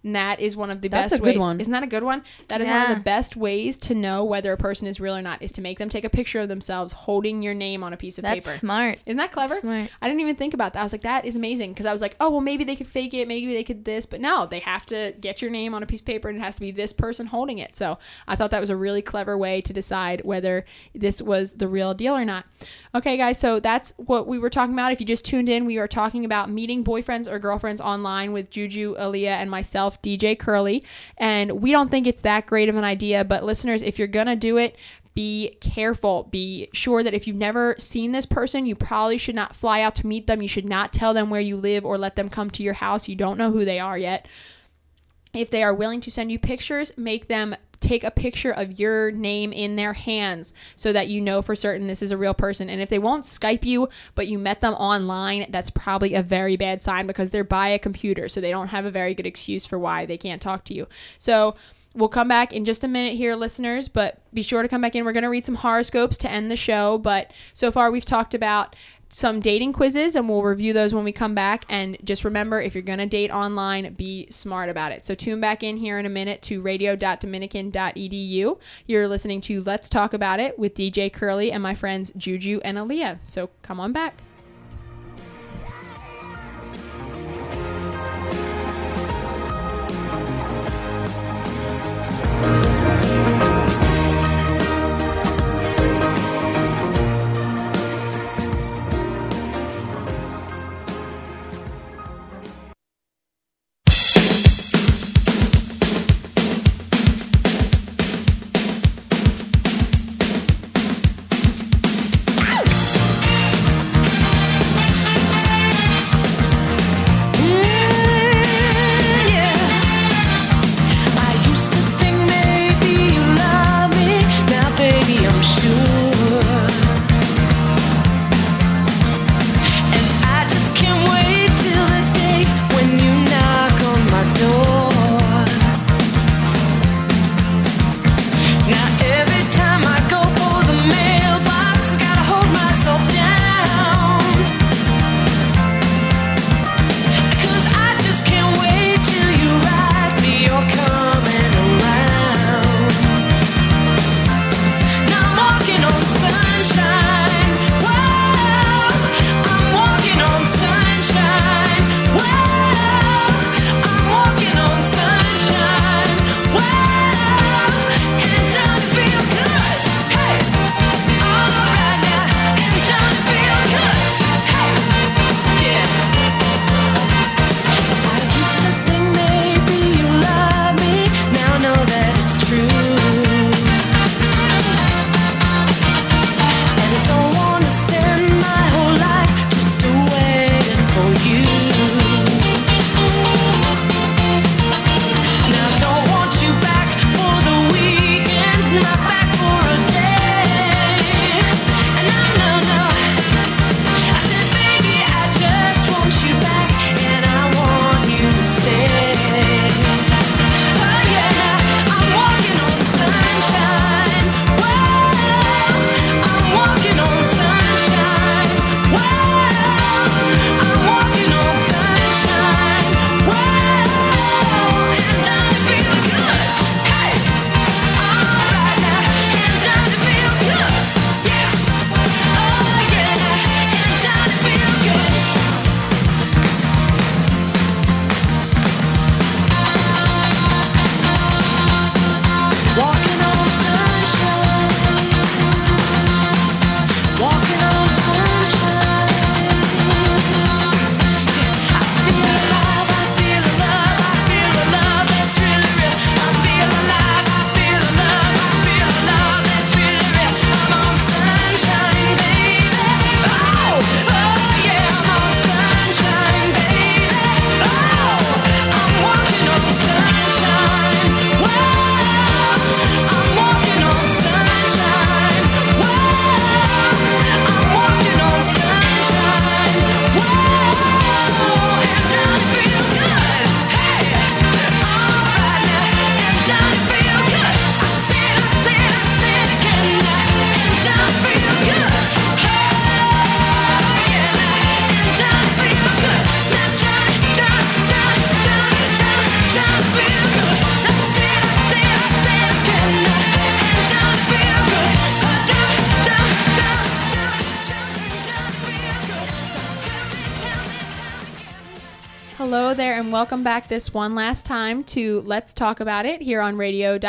And that is one of the That's best a good ways. one. Isn't that a good one? That is one of Yeah. the best ways to know whether a person is real or not, is to make them take a picture of themselves holding your name on a piece of That's paper. smart. Isn't that clever? Smart. I didn't even think about that. I was like, that is amazing. Because I was like, oh, well, maybe they could fake it. Maybe they could this. But no, they have to get your name on a piece of paper and it has to be this person holding it. So I thought that was a really clever way to decide whether this was the real deal or not. Okay, guys. So that's what we were talking about. If you just tuned in, we are talking about meeting boyfriends or girlfriends online with Juju, Aaliyah, and myself, DJ Curly. And we don't think it's that great of an idea. But listeners, if you're going to do it, be careful. Be sure that if you've never seen this person, you probably should not fly out to meet them. You should not tell them where you live or let them come to your house. You don't know who they are yet. If they are willing to send you pictures, make them take a picture of your name in their hands so that you know for certain this is a real person. And if they won't Skype you, but you met them online, that's probably a very bad sign because they're by a computer. So they don't have a very good excuse for why they can't talk to you. So we'll come back in just a minute here, listeners, but be sure to come back in. We're going to read some horoscopes to end the show. But so far we've talked about some dating quizzes and we'll review those when we come back. And just remember, if you're going to date online, be smart about it. So tune back in here in a minute to radio.dominican.edu. You're listening to Let's Talk About It with DJ Curly and my friends Juju and Aaliyah. So come on back. Hello there, and welcome back this one last time to Let's Talk About It here on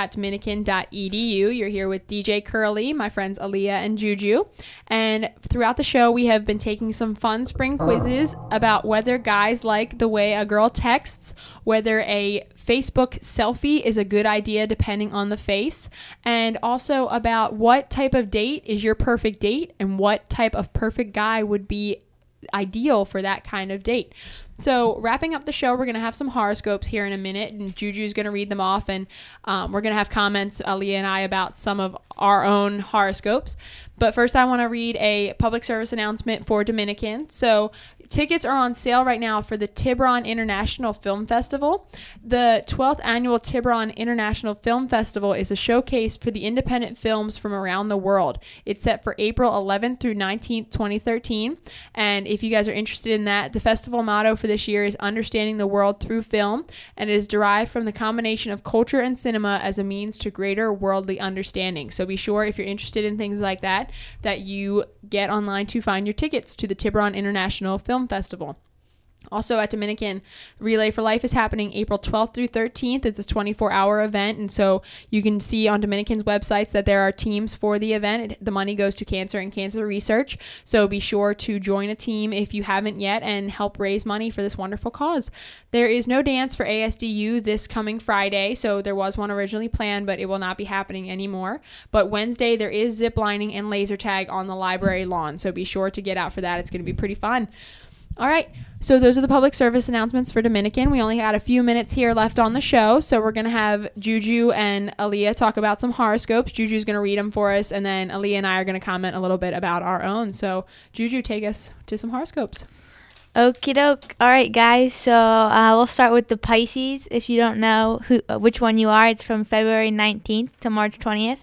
radio.dominican.edu. You're here with DJ Curly, my friends Aaliyah and Juju. And throughout the show, we have been taking some fun spring quizzes about whether guys like the way a girl texts, whether a Facebook selfie is a good idea depending on the face, and also about what type of date is your perfect date and what type of perfect guy would be ideal for that kind of date. So wrapping up the show, we're going to have some horoscopes here in a minute, and Juju's going to read them off, and we're going to have comments, Aaliyah and I, about some of our own horoscopes. But first, I want to read a public service announcement for Dominican. So tickets are on sale right now for the Tiburon International Film Festival. The 12th annual Tiburon International Film Festival is a showcase for the independent films from around the world. It's set for April 11th through 19th, 2013. And if you guys are interested in that, the festival motto for this year is Understanding the World Through Film, and it is derived from the combination of culture and cinema as a means to greater worldly understanding. So be sure, if you're interested in things like that, that you get online to find your tickets to the Tiburon International Film Festival. Also at Dominican, Relay for Life is happening April 12th through 13th. It's a 24-hour event, and so you can see on Dominican's websites that there are teams for the event. The money goes to cancer and cancer research, so be sure to join a team if you haven't yet and help raise money for this wonderful cause. There is no dance for ASDU this coming Friday, so there was one originally planned, but it will not be happening anymore. But Wednesday, there is zip lining and laser tag on the library lawn, so be sure to get out for that. It's going to be pretty fun. All right, so those are the public service announcements for Dominican. We only got a few minutes here left on the show, so we're going to have Juju and Aaliyah talk about some horoscopes. Juju's going to read them for us, and then Aaliyah and I are going to comment a little bit about our own. So, Juju, take us to some horoscopes. Okie doke. All right, guys. So we'll start with the Pisces. If you don't know which one you are, it's from February 19th to March 20th.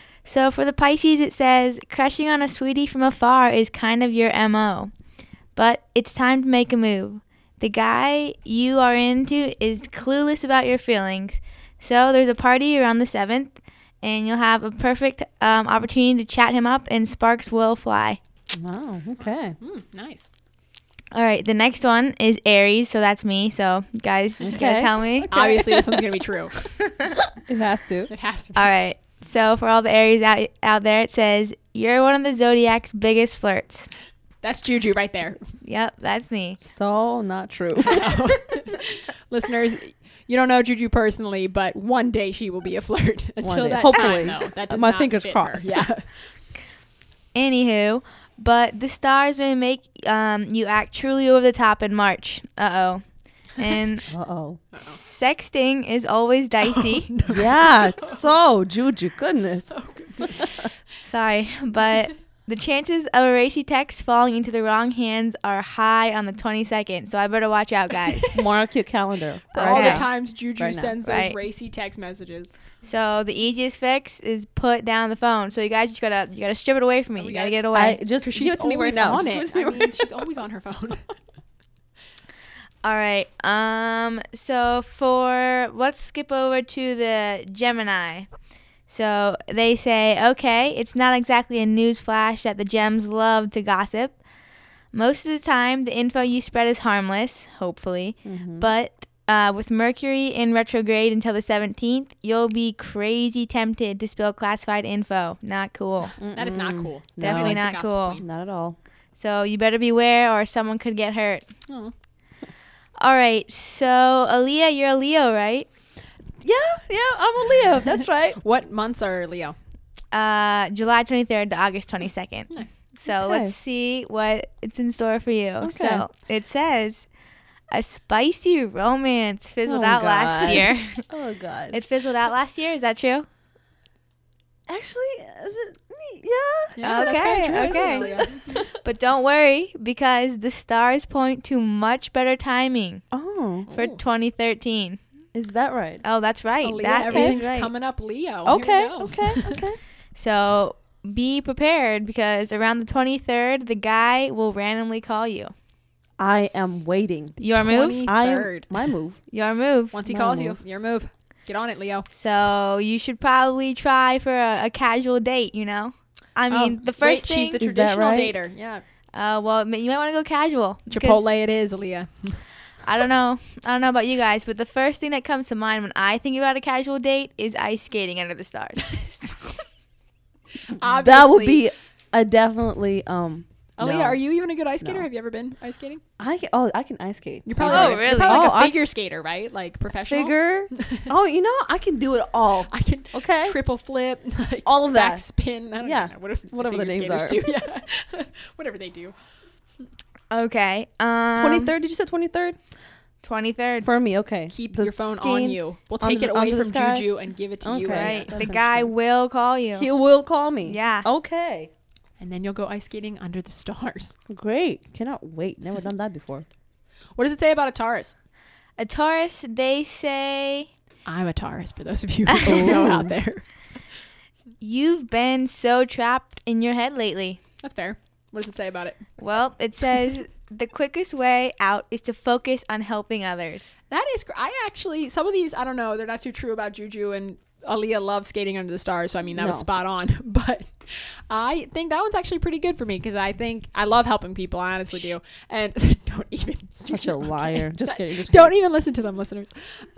So for the Pisces, it says, crushing on a sweetie from afar is kind of your MO. But it's time to make a move. The guy you are into is clueless about your feelings. So there's a party around the 7th, and you'll have a perfect opportunity to chat him up, and sparks will fly. Wow, okay. Nice. All right, the next one is Aries, so that's me. So, guys, you gotta tell me. Obviously, this one's going to be true. It has to. It has to be. All right, so for all the Aries out there, it says, you're one of the Zodiac's biggest flirts. That's Juju right there. Yep, that's me. So not true. Listeners, you don't know Juju personally, but one day she will be a flirt. Until day. that Hopefully. time, though, that does My not fingers fit crossed. her. Yeah. Anywho, but the stars may make you act truly over the top in March. Uh-oh. And Uh-oh. sexting is always dicey. Yeah, it's so Juju, goodness. Sorry, but the chances of a racy text falling into the wrong hands are high on the 22nd, so I better watch out, guys. Mark your calendar. All Okay. the times Juju Right now. sends those Right. racy text messages. So the easiest fix is put down the phone. So you guys just gotta strip it away from me. We You gotta gotta- get it away. I just Because give she's it to me right always now. on Just it. give it to me I right mean, she's always on her phone. All right. So let's skip over to the Gemini. So they say, okay, it's not exactly a news flash that the Gems love to gossip. Most of the time, the info you spread is harmless, hopefully. But with Mercury in retrograde until the 17th, you'll be crazy tempted to spill classified info. Not cool. That is not cool. Definitely Likes a not gossip cool. queen. Not at all. So you better beware or someone could get hurt. Oh. All right. So, Aaliyah, you're a Leo, right? Yeah, I'm a Leo. That's right. What months are Leo? July 23rd to August 22nd. Nice. So Okay. let's see what it's in store for you. So it says a spicy romance fizzled Oh, out last God. year. Oh, God. It fizzled out last year. Is that true? Actually, yeah. Yeah, that's Okay, kinda true, okay. isn't it, Leo? But don't worry because the stars point to much better timing Oh, for 2013. is that right? Oh, that's right. Aaliyah, That is everything's right. coming up Leo. Okay, Here we go. okay. So be prepared because around the 23rd, the guy will randomly call you. I am waiting. Your move? 23rd. My move. Your move. Once he My calls move. you, your move. Get on it, Leo. So you should probably try for a casual date, you know? I mean, the first she's thing... the Is that traditional right? dater. Yeah. well, you might want to go casual. Chipotle it is, Aaliyah. I don't know about you guys, but the first thing that comes to mind when I think about a casual date is ice skating under the stars. That would be a definitely Aaliyah, no. are you even a good ice skater? No. Have you ever been ice skating? I can ice skate. You're probably, Oh, like, really? you're probably like Oh, a I- figure skater, right? Like professional. Figure. I can do it all. I can Okay. triple flip, like All of that. back spin. I don't Yeah. know. Whatever the figure names skaters do. Yeah. Whatever they do. Okay. 23rd. Did you say 23rd? 23rd. For me, okay. Keep The your phone on skiing you. We'll under take it the- away under the from sky? Juju and give it to you. Okay. Right. Aaliyah. The guy will call you. He will call me. Yeah. Okay. And then you'll go ice skating under the stars. Great. Cannot wait. Never done that before. What does it say about a Taurus? A Taurus, they say, I'm a Taurus, for those of you who don't know out there. you've been so trapped in your head lately. That's fair. What does it say about it? Well, it says the quickest way out is to focus on helping others. That is, I actually, some of these, I don't know, they're not too true about Juju, and Aaliyah loved skating under the stars, so I mean, that was No. spot on. But I think that one's actually pretty good for me, because I think I love helping people, I honestly do. And don't even. Such a liar. Just kidding. Just Don't even listen to them, listeners.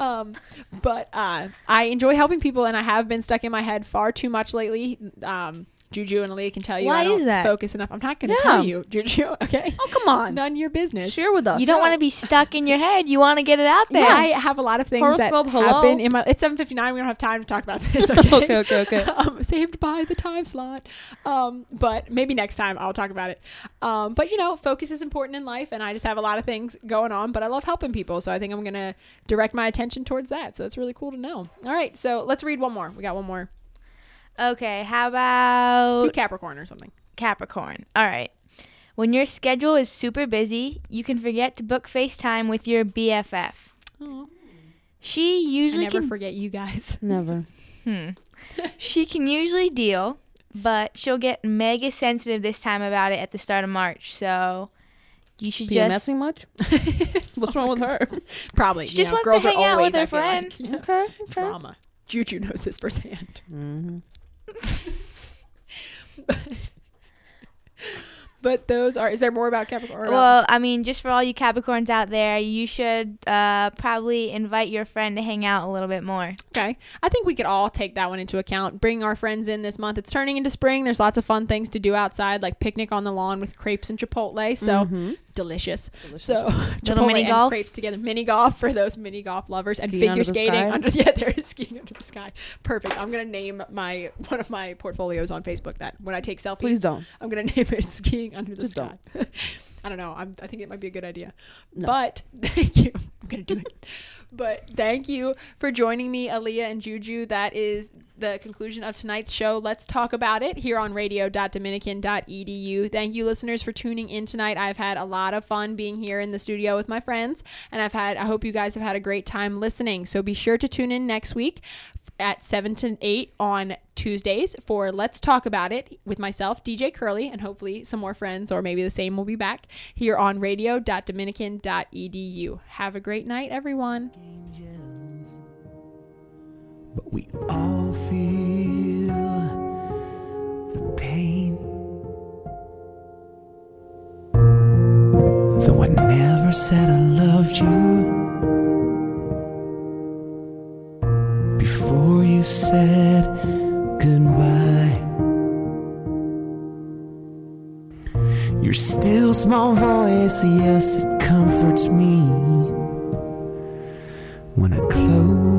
But I enjoy helping people, and I have been stuck in my head far too much lately. Juju and Aaliyah can tell you Why I don't is that? focus enough. I'm not going to Yeah. tell you, Juju, okay? Oh, come on. None of your business. Share with us. You don't want to be stuck in your head. You want to get it out there. Yeah, I have a lot of things Horoscope, that hello? have been in my. It's 7:59. We don't have time to talk about this. Okay, Okay. saved by the time slot. But maybe next time I'll talk about it. But focus is important in life, and I just have a lot of things going on. But I love helping people, so I think I'm gonna direct my attention towards that. So that's really cool to know. All right, so let's read one more. We got one more. Okay, how Do about Capricorn or something. Capricorn? All right. When your schedule is super busy, you can forget to book FaceTime with your BFF. Oh, She I usually never can forget you guys. Never. She can usually deal, but she'll get mega sensitive this time about it at the start of March. So you should just PMSing much? What's wrong with her? Probably. She just wants girls to are hang out always, with her I feel like, friend. Okay. Drama. Juju knows this firsthand. Mm-hmm. But those are. Is there more about Capricorn? Well, I mean, just for all you Capricorns out there, you should probably invite your friend to hang out a little bit more. Okay. I think we could all take that one into account. Bring our friends in this month. It's turning into spring. There's lots of fun things to do outside, like picnic on the lawn with crepes and Chipotle. So delicious. So Little Chipotle mini and golf. crepes together. Mini golf for those mini golf lovers, and Skiing figure under the skating sky. under. Yeah, there is skiing under the sky. Perfect. I'm gonna name one of my portfolios on Facebook that when I take selfies. Please don't. I'm gonna name it skiing under the Just sky. I don't know. I think it might be a good idea. No. But thank you. I'm gonna do it. But thank you for joining me, Aaliyah and Juju. That is the conclusion of tonight's show. Let's talk about it here on radio.dominican.edu. Thank you, listeners, for tuning in tonight. I've had a lot of fun being here in the studio with my friends, and I hope you guys have had a great time listening. So be sure to tune in next week at 7 to 8 on Tuesdays for Let's Talk About It with myself, DJ Curly, and hopefully some more friends, or maybe the same will be back here on radio.dominican.edu. Have a great night, everyone. But we all feel the pain. Though I never said I loved you before you said goodbye. Your still small voice, yes, it comforts me when I close